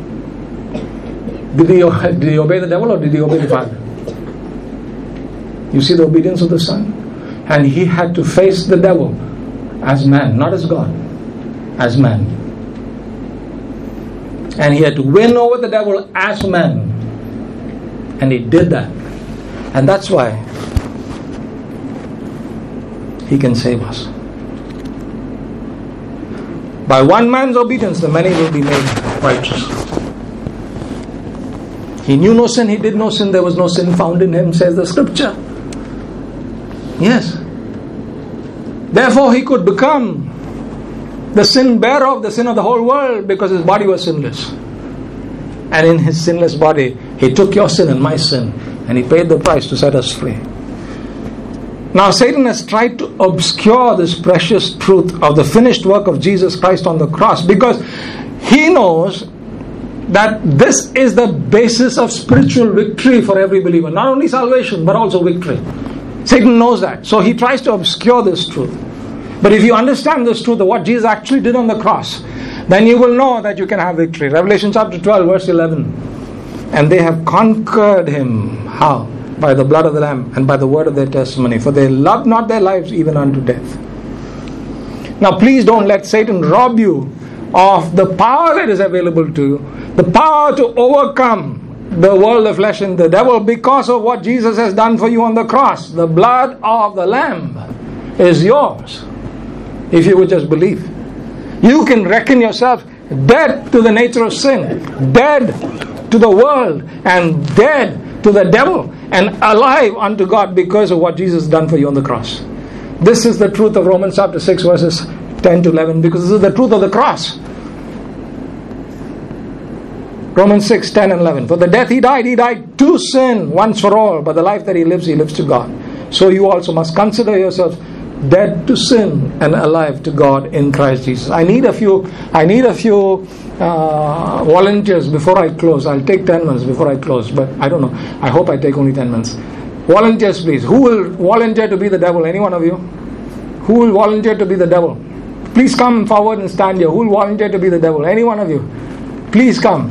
Did he obey the devil or did he obey the Father? You see the obedience of the Son? And he had to face the devil as man, not as God, as man. And he had to win over the devil as man. And he did that. And that's why he can save us. By one man's obedience, the many will be made righteous. He knew no sin, he did no sin, there was no sin found in him, says the scripture. Yes. Therefore he could become the sin bearer of the sin of the whole world because his body was sinless. And in his sinless body, he took your sin and my sin, and he paid the price to set us free. Now Satan has tried to obscure this precious truth of the finished work of Jesus Christ on the cross because he knows that this is the basis of spiritual victory for every believer. Not only salvation, but also victory. Satan knows that. So he tries to obscure this truth. But if you understand this truth of what Jesus actually did on the cross, then you will know that you can have victory. Revelation chapter 12 verse 11. And they have conquered him. How? By the blood of the Lamb and by the word of their testimony. For they loved not their lives even unto death. Now please don't let Satan rob you of the power that is available to you. The power to overcome the world, the flesh and the devil because of what Jesus has done for you on the cross. The blood of the Lamb is yours. If you would just believe. You can reckon yourself dead to the nature of sin, dead to the world, and dead to the devil, and alive unto God because of what Jesus has done for you on the cross. This is the truth of Romans chapter 6 verses 10 to 11, because this is the truth of the cross. Romans 6, 10 and 11. For the death he died to sin once for all, but the life that he lives to God. So you also must consider yourselves dead to sin and alive to God in Christ Jesus. I need a few volunteers before I close. I'll take 10 minutes before I close, but I don't know. I hope I take only 10 minutes. Volunteers, please. Who will volunteer to be the devil? Any one of you? Who will volunteer to be the devil? Please come forward and stand here. Who will volunteer to be the devil? Any one of you? Please come.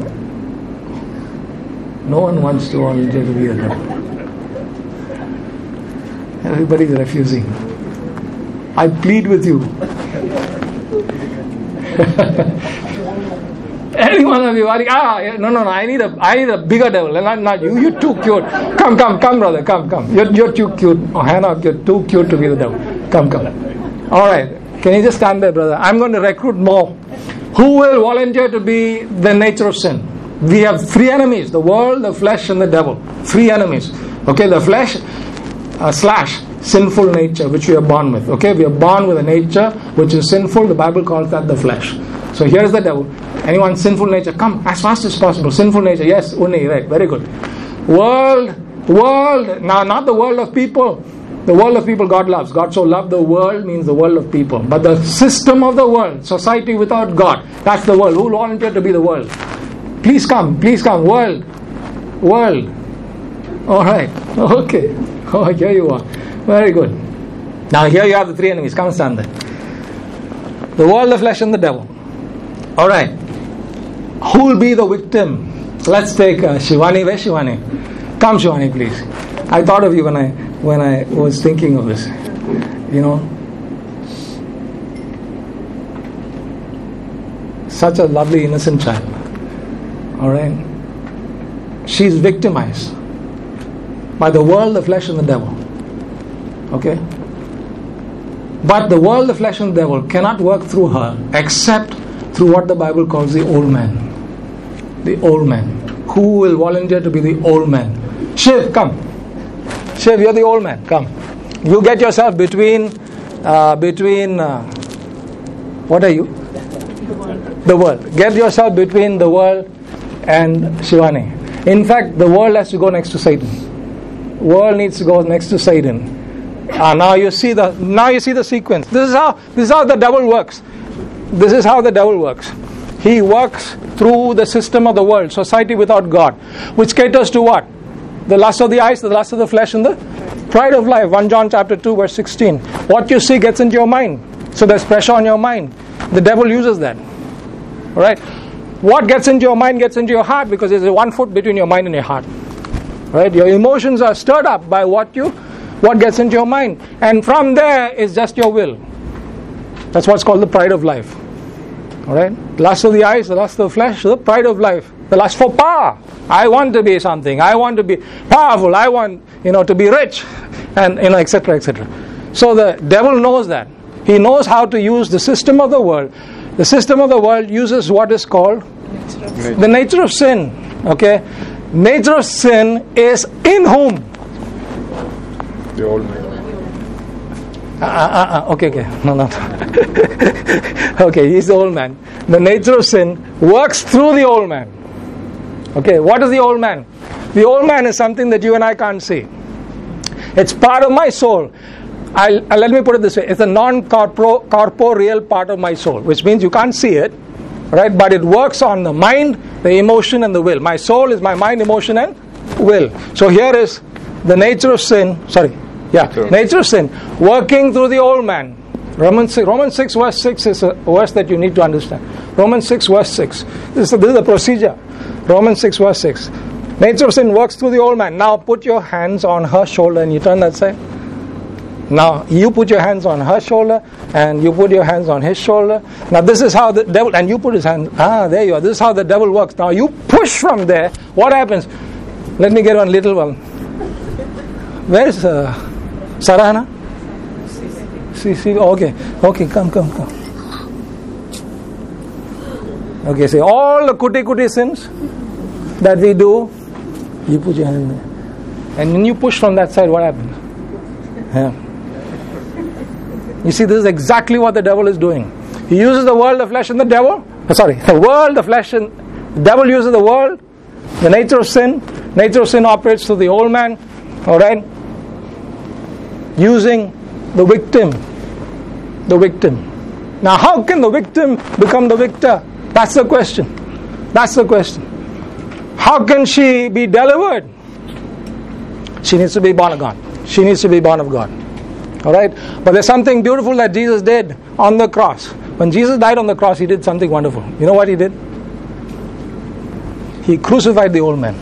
No one wants to volunteer to be the devil. Everybody is refusing. I plead with you. Any one of you? No. I need a bigger devil. Not you. You're too cute. Come, brother. Come. You're too cute. Oh, Hannah, you're too cute to be the devil. Come. All right. Can you just stand there, brother? I'm going to recruit more. Who will volunteer to be the nature of sin? We have three enemies: the world, the flesh, and the devil. Three enemies. Okay, the flesh / sinful nature which we are born with. Okay, we are born with a nature which is sinful. The Bible calls that the flesh. So here's the devil. Anyone sinful nature? Come as fast as possible. Sinful nature. Yes, Uni, right. Very good. World. Now, not the world of people. The world of people God loves. God so loved the world means the world of people. But the system of the world, society without God, that's the world. Who will volunteer to be the world? Please come. World. All right. Okay. Oh, here you are. Very good. Now here you have the three enemies. Come and stand there. The world, the flesh, and the devil. All right. Who will be the victim? Let's take Shivani. Where's Shivani? Come, Shivani, please. I thought of you when I was thinking of this. You know, such a lovely, innocent child. All right. She's victimized by the world, the flesh, and the devil. Okay? But the world, the flesh, and the devil cannot work through her except through what the Bible calls the old man. The old man. Who will volunteer to be the old man? Shiv, come. Shiv, you're the old man. Come. You get yourself between what are you? The world. Get yourself between the world and Shivani. In fact, the world has to go next to Satan. World needs to go next to Satan. Now you see the sequence. This is how the devil works. This is how the devil works. He works through the system of the world, society without God, which caters to what? The lust of the eyes, the lust of the flesh, and the pride of life. 1 John chapter 2 verse 16. What you see gets into your mind. So there's pressure on your mind. The devil uses that. Alright? What gets into your mind gets into your heart, because there's a 1 foot between your mind and your heart. Right? Your emotions are stirred up by what gets into your mind. And from there is just your will. That's what's called the pride of life. Alright? Lust of the eyes, the lust of the flesh, the pride of life. The lust for power. I want to be something. I want to be powerful. I want, to be rich. And, etc., etc. So the devil knows that. He knows how to use the system of the world. The system of the world uses what is called the nature of sin. Okay? Nature of sin is in whom?
The old man.
Okay. No. Okay, he's the old man. The nature of sin works through the old man. Okay, what is the old man? The old man is something that you and I can't see. It's part of my soul. Let me put it this way. It's a non-corporeal part of my soul, which means you can't see it, right? But it works on the mind, the emotion, and the will. My soul is my mind, emotion, and will. So here is the nature of sin. Nature of sin working through the old man. Romans 6 verse 6 is a verse that you need to understand. Romans 6 verse 6. This is the procedure. Romans 6 verse 6. Nature of sin works through the old man. Now put your hands on her shoulder and you turn that side. Now you put your hands on her shoulder and you put your hands on his shoulder. Now this is how the devil, and you put his hand, there you are. This is how the devil works. Now you push from there. What happens? Let me get one little one. Where is Sarahana? See, okay, come. Okay, see, all the kuti sins that we do, you put your hand in there. And when you push from that side, what happens? Yeah. You see, this is exactly what the devil is doing. He uses the world, the flesh, and the devil. The world, the flesh, and the devil uses the world, the nature of sin. Nature of sin operates through the old man. Alright? Using the victim. The victim. Now, how can the victim become the victor? That's the question. How can she be delivered? She needs to be born of God. Alright? But there's something beautiful that Jesus did on the cross. When Jesus died on the cross, he did something wonderful. You know what he did? He crucified the old man.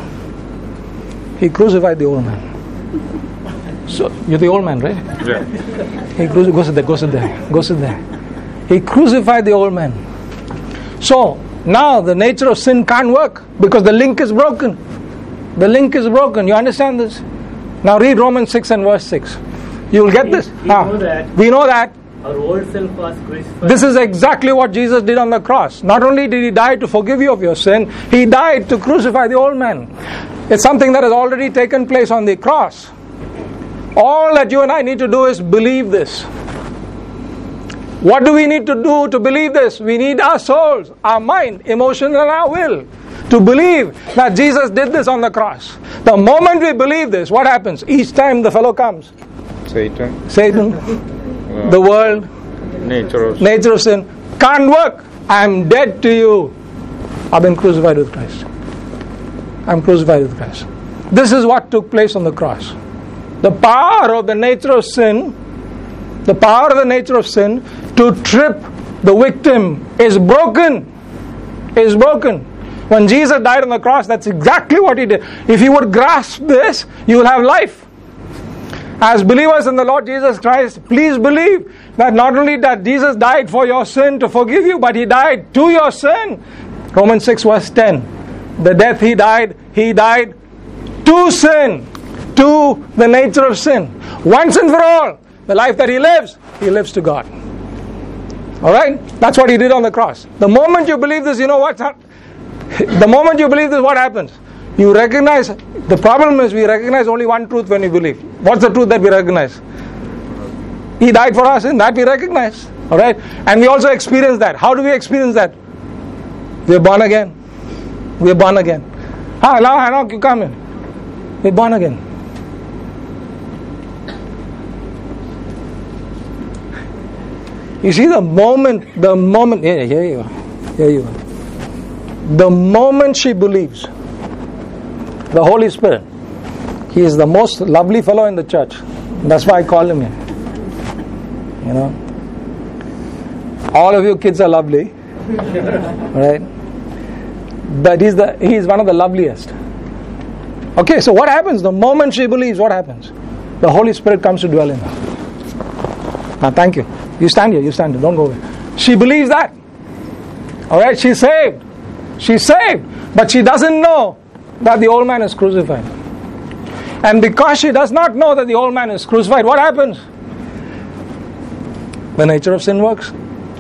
So, you're the old man, right?
Yeah.
Go sit there. He crucified the old man. So, now the nature of sin can't work because the link is broken. You understand this? Now read Romans 6 and verse 6. You will get this. We know that.
Our old self was crucified.
This is exactly what Jesus did on the cross. Not only did he die to forgive you of your sin, he died to crucify the old man. It's something that has already taken place on the cross. All that you and I need to do is believe this. What do we need to do to believe this? We need our souls, our mind, emotion, and our will to believe that Jesus did this on the cross. The moment we believe this, what happens? Each time the fellow comes. Satan, the world, nature of sin, can't work. I'm dead to you. I've been crucified with Christ. This is what took place on the cross. The power of the nature of sin to trip the victim is broken. When Jesus died on the cross, that's exactly what he did. If you would grasp this, you will have life. As believers in the Lord Jesus Christ, please believe that not only that Jesus died for your sin to forgive you, but he died to your sin. Romans 6 verse 10. The death he died to sin, to the nature of sin. Once and for all, the life that he lives to God. Alright? That's what he did on the cross. The moment you believe this, you know what?
The moment you believe this, what happens? You recognize, the problem is we recognize only one truth when we believe. What's the truth that we recognize? He died for us, and that we recognize. Alright? And we also experience that. How do we experience that? We are born again. We are born again. Now you come in. We are born again. You see, the moment, here you are. The moment she believes, the Holy Spirit, He is the most lovely fellow in the church. That's why I call him here. You know, all of you kids are lovely, right? But he's one of the loveliest. Okay, so what happens? The moment she believes, what happens? The Holy Spirit comes to dwell in her. Thank you. You stand here, don't go away. She believes that. Alright, she's saved. She's saved. But she doesn't know that the old man is crucified. And because she does not know that the old man is crucified, what happens? The nature of sin works.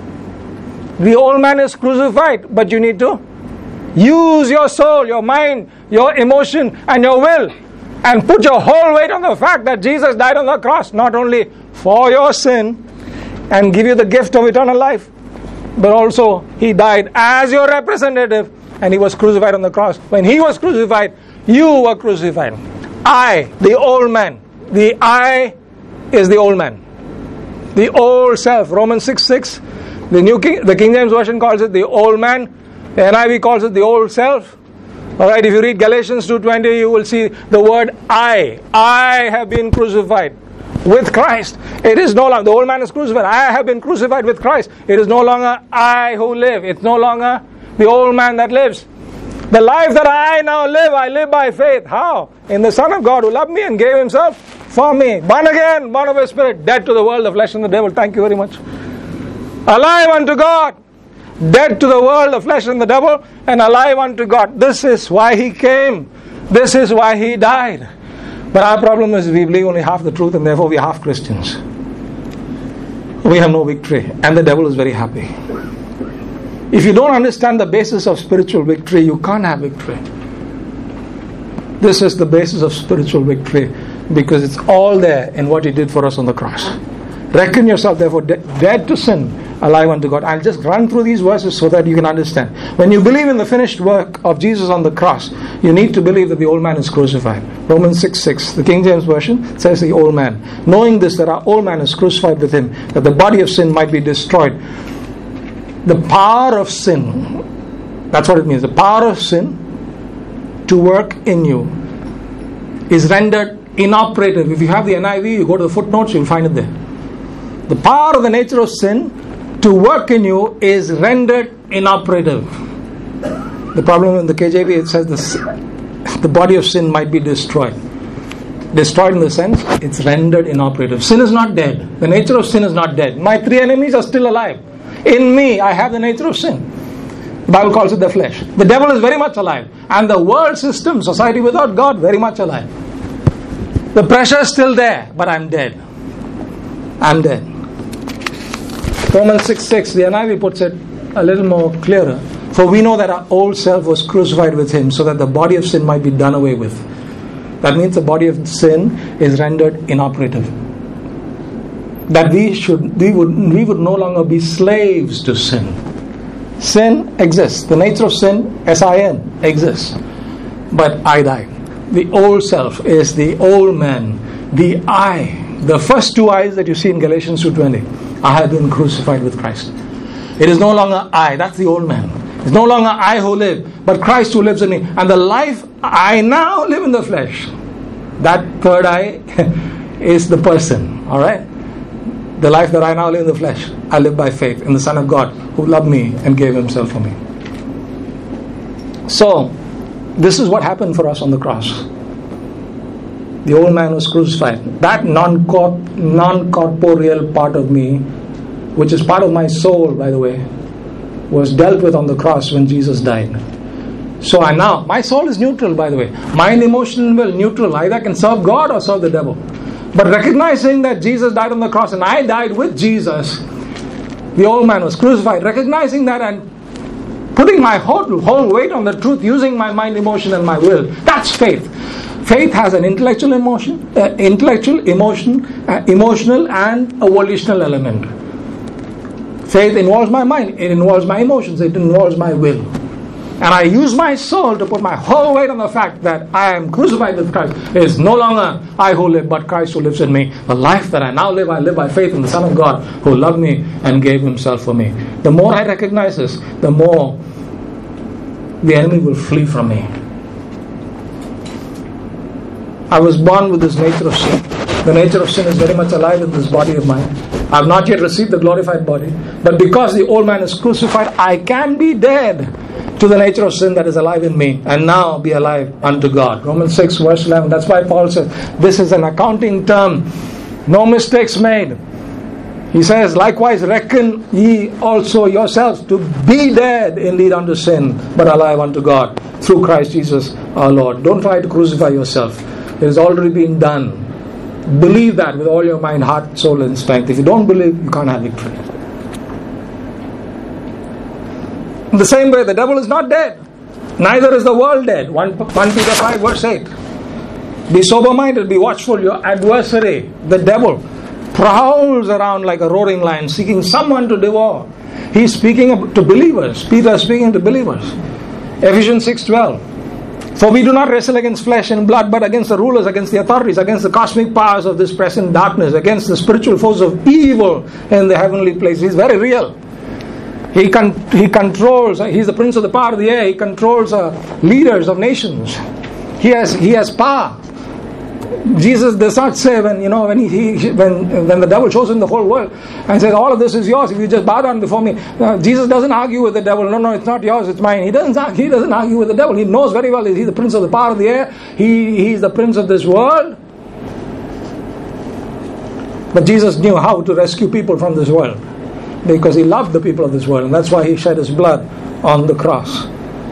The old man is crucified, but you need to use your soul, your mind, your emotion, and your will, and put your whole weight on the fact that Jesus died on the cross, not only for your sin and give you the gift of eternal life, but also He died as your representative, and He was crucified on the cross. When He was crucified, you were crucified. I, the old man. The I is the old man. The old self. Romans 6:6. The King James Version calls it the old man. The NIV calls it the old self. Alright, if you read Galatians 2:20, you will see the word I. I have been crucified with Christ. It is no longer, the old man is crucified. I have been crucified with Christ. It is no longer I who live. It's no longer the old man that lives. The life that I now live, I live by faith. How? In the Son of God who loved me and gave Himself for me. Born again, born of His Spirit, dead to the world, the flesh and the devil. Thank you very much. Alive unto God. Dead to the world, the flesh and the devil, and alive unto God. This is why He came. This is why He died. But our problem is we believe only half the truth, and therefore we are half Christians. We have no victory, and the devil is very happy. If you don't understand the basis of spiritual victory, you can't have victory. This is the basis of spiritual victory, because it's all there in what He did for us on the cross. Reckon yourself therefore dead to sin, alive unto God. I'll just run through these verses so that you can understand. When you believe in the finished work of Jesus on the cross, you need to believe that the old man is crucified. Romans 6:6, the King James Version says the old man. Knowing this, that our old man is crucified with Him, that the body of sin might be destroyed. The power of sin, that's what it means. The power of sin to work in you is rendered inoperative. If you have the NIV, you go to the footnotes, you'll find it there. The power of the nature of sin to work in you is rendered inoperative. The problem in the KJV, it says the body of sin might be destroyed. Destroyed in the sense, it's rendered inoperative. Sin is not dead. The nature of sin is not dead. My three enemies are still alive. In me, I have the nature of sin. The Bible calls it the flesh. The devil is very much alive. And the world system, society without God, very much alive. The pressure is still there, but I'm dead. I'm dead. Romans 6:6, the NIV puts it a little more clearer. For we know that our old self was crucified with Him, so that the body of sin might be done away with. That means the body of sin is rendered inoperative. That we would no longer be slaves to sin. Sin exists. The nature of sin, S-I-N, exists. But I died. The old self is the old man, the I. The first two I's that you see in Galatians 2:20. I have been crucified with Christ. It is no longer I, that's the old man. It's no longer I who live, but Christ who lives in me. And the life I now live in the flesh, that third I is the person. Alright? The life that I now live in the flesh, I live by faith in the Son of God who loved me and gave Himself for me. So, this is what happened for us on the cross. The old man was crucified. That non-corporeal part of me, which is part of my soul, by the way, was dealt with on the cross when Jesus died. So my soul is neutral, by the way. Mind, emotion, and will, neutral. Either I can serve God or serve the devil. But recognizing that Jesus died on the cross and I died with Jesus, the old man was crucified. Recognizing that and putting my whole weight on the truth, using my mind, emotion, and my will. That's faith. Faith has an intellectual, emotional, and a volitional element. Faith involves my mind, it involves my emotions, it involves my will. And I use my soul to put my whole weight on the fact that I am crucified with Christ. It is no longer I who live, but Christ who lives in me. The life that I now live, I live by faith in the Son of God who loved me and gave himself for me. The more I recognize this, the more the enemy will flee from me. I was born with this nature of sin. The nature of sin is very much alive in this body of mine. I have not yet received the glorified body. But because the old man is crucified, I can be dead to the nature of sin that is alive in me, and now be alive unto God. Romans 6 verse 11. That's why Paul says, this is an accounting term. No mistakes made. He says, likewise reckon ye also yourselves to be dead indeed unto sin, but alive unto God, through Christ Jesus our Lord. Don't try to crucify yourself. It has already been done. Believe that with all your mind, heart, soul and strength. If you don't believe, you can't have victory. In the same way, the devil is not dead. Neither is the world dead. 1 Peter 5 verse 8. Be sober-minded, be watchful. Your adversary, the devil, prowls around like a roaring lion, seeking someone to devour. He's speaking to believers. Peter is speaking to believers. Ephesians 6:12. For we do not wrestle against flesh and blood, but against the rulers, against the authorities, against the cosmic powers of this present darkness, against the spiritual forces of evil in the heavenly places. He's very real. He controls, he's the prince of the power of the air. He controls leaders of nations. He has power. Jesus does not say when the devil shows him the whole world and says all of this is yours if you just bow down before me. Jesus doesn't argue with the devil. No, it's not yours, it's mine. He doesn't argue with the devil. He knows very well he's the prince of the power of the air. He's the prince of this world. But Jesus knew how to rescue people from this world, because he loved the people of this world, and that's why he shed his blood on the cross.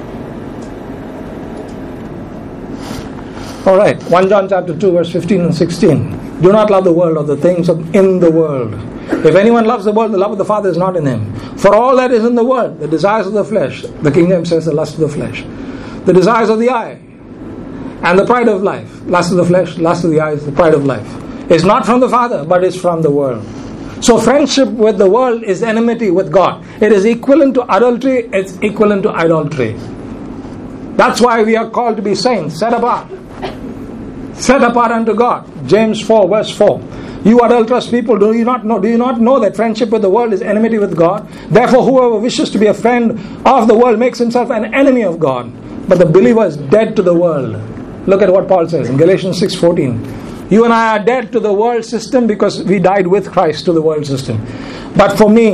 Alright, 1 John chapter 2 verse 15 and 16. Do not love the world or the things in the world. If anyone loves the world, the love of the Father is not in him. For all that is in the world, the desires of the flesh, the King James says the lust of the flesh, the desires of the eye, and the pride of life, lust of the flesh, lust of the eyes, the pride of life, is not from the Father, but is from the world. So friendship with the world is enmity with God. It is equivalent to adultery, it's equivalent to idolatry. That's why we are called to be saints, set apart. Set apart unto God. James 4 verse 4. You adulterous people, do you not know that friendship with the world is enmity with God? Therefore whoever wishes to be a friend of the world makes himself an enemy of God. But the believer is dead to the world. Look at what Paul says in Galatians 6:14. You and I are dead to the world system because we died with Christ to the world system. But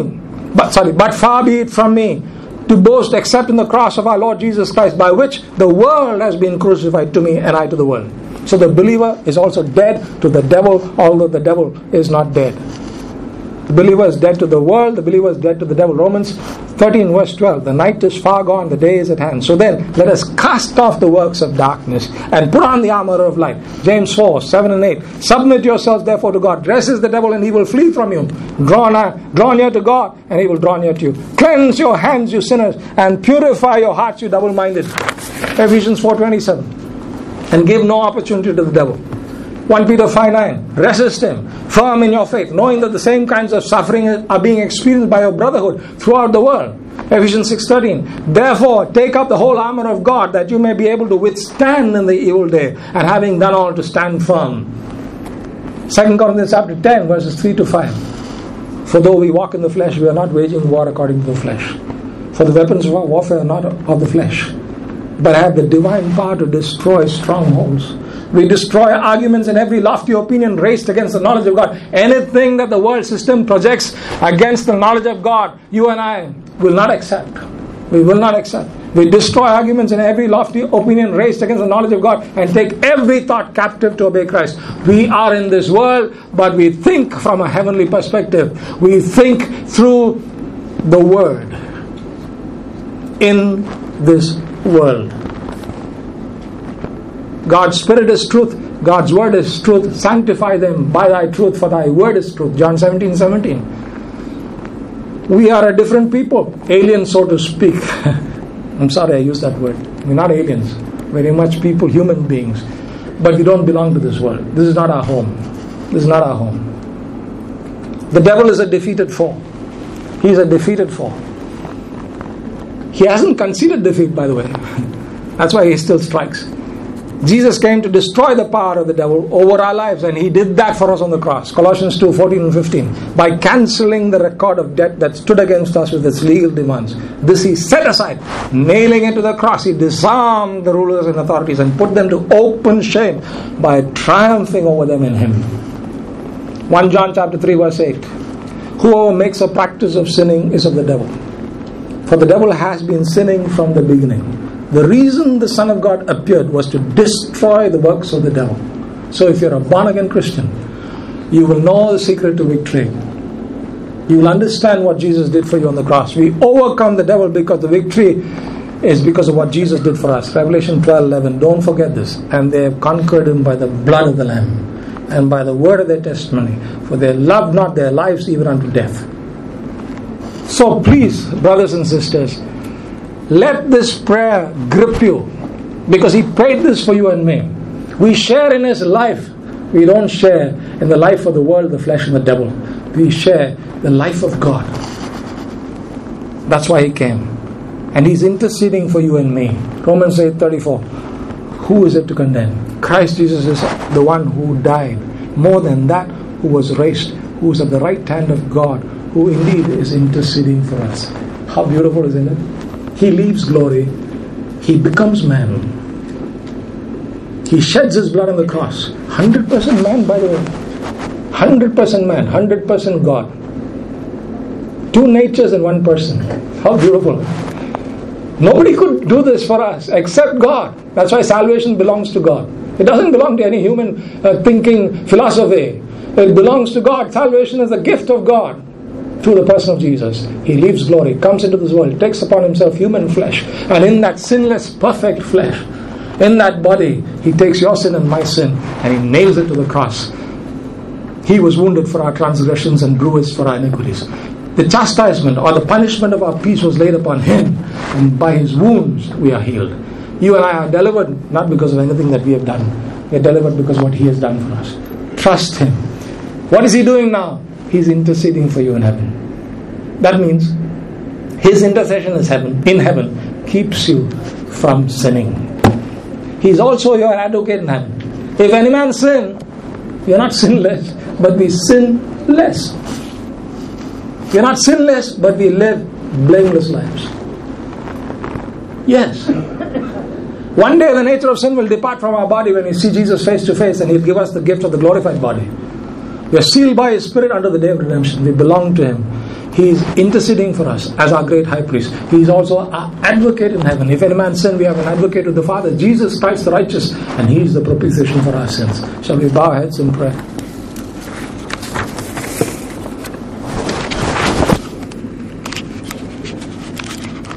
far be it from me to boast except in the cross of our Lord Jesus Christ, by which the world has been crucified to me and I to the world. So the believer is also dead to the devil, although the devil is not dead. The believer is dead to the world, the believer is dead to the devil. Romans 13 verse 12. The night is far gone, the day is at hand. So then, let us cast off the works of darkness and put on the armor of light. James 4, 7 and 8. Submit yourselves therefore to God. Resist the devil and he will flee from you. Draw near to God and he will draw near to you. Cleanse your hands, you sinners, and purify your hearts, you double-minded. Ephesians 4:27. And give no opportunity to the devil. 1 Peter 5:9. Resist him, firm in your faith, knowing that the same kinds of suffering are being experienced by your brotherhood throughout the world. Ephesians 6:13. Therefore, take up the whole armor of God, that you may be able to withstand in the evil day, and having done all, to stand firm. 2 Corinthians chapter 10 verses 3 to 5. For though we walk in the flesh, we are not waging war according to the flesh. For the weapons of our warfare are not of the flesh, but have the divine power to destroy strongholds. We destroy arguments and every lofty opinion raised against the knowledge of God. Anything that the world system projects against the knowledge of God, you and I will not accept. We will not accept. We destroy arguments and every lofty opinion raised against the knowledge of God, and take every thought captive to obey Christ. We are in this world, but we think from a heavenly perspective. We think through the Word in this world. God's Spirit is truth. God's Word is truth. Sanctify them by thy truth, for thy Word is truth. John 17:17. We are a different people, aliens so to speak. I'm sorry I used that word. We're not aliens. Very much people, human beings. But we don't belong to this world. This is not our home. This is not our home. The devil is a defeated foe. He is a defeated foe. He hasn't conceded defeat, by the way. That's why he still strikes. Jesus came to destroy the power of the devil over our lives, and he did that for us on the cross. Colossians 2:14 and 15. By cancelling the record of debt that stood against us with its legal demands. This he set aside, nailing it to the cross. He disarmed the rulers and authorities and put them to open shame by triumphing over them in him. 1 John chapter 3 verse 8. Whoever makes a practice of sinning is of the devil. For the devil has been sinning from the beginning. The reason the Son of God appeared was to destroy the works of the devil. So if you're a born-again Christian, you will know the secret to victory. You will understand what Jesus did for you on the cross. We overcome the devil because the victory is because of what Jesus did for us. Revelation 12:11. Don't forget this. And they have conquered him by the blood of the Lamb and by the word of their testimony. For they loved not their lives even unto death. So please, brothers and sisters, let this prayer grip you, because he prayed this for you and me. We share in his life. We don't share in the life of the world, the flesh and the devil. We share the life of God. That's why he came. And he's interceding for you and me. Romans 8:34. Who is it to condemn? Christ Jesus is the one who died. More than that, who was raised, who is at the right hand of God, who indeed is interceding for us. How beautiful, isn't it? He leaves glory. He becomes man. He sheds his blood on the cross. 100% man, by the way. 100% man, 100% God. Two natures in one person. How beautiful. Nobody could do this for us except God. That's why salvation belongs to God. It doesn't belong to any human thinking philosophy. It belongs to God. Salvation is a gift of God. Through the person of Jesus, he leaves glory, comes into this world, takes upon himself human flesh, and in that sinless, perfect flesh, in that body, he takes your sin and my sin, and he nails it to the cross. He was wounded for our transgressions and bruised for our iniquities. The chastisement or the punishment of our peace was laid upon him, and by his wounds we are healed. You and I are delivered not because of anything that we have done. We are delivered because of what he has done for us. Trust him. What is he doing now? He's interceding for you in heaven. That means his intercession is in heaven keeps you from sinning. He's also your advocate in heaven. If any man sin, we are not sinless, but we sin less. We are not sinless, but we live blameless lives. Yes. One day the nature of sin will depart from our body when we see Jesus face to face, and he'll give us the gift of the glorified body. We are sealed by his Spirit unto the day of redemption. We belong to him. He is interceding for us as our great high priest. He is also our advocate in heaven. If any man sin, we have an advocate with the Father, Jesus Christ the righteous, and he is the propitiation for our sins. Shall we bow our heads in prayer?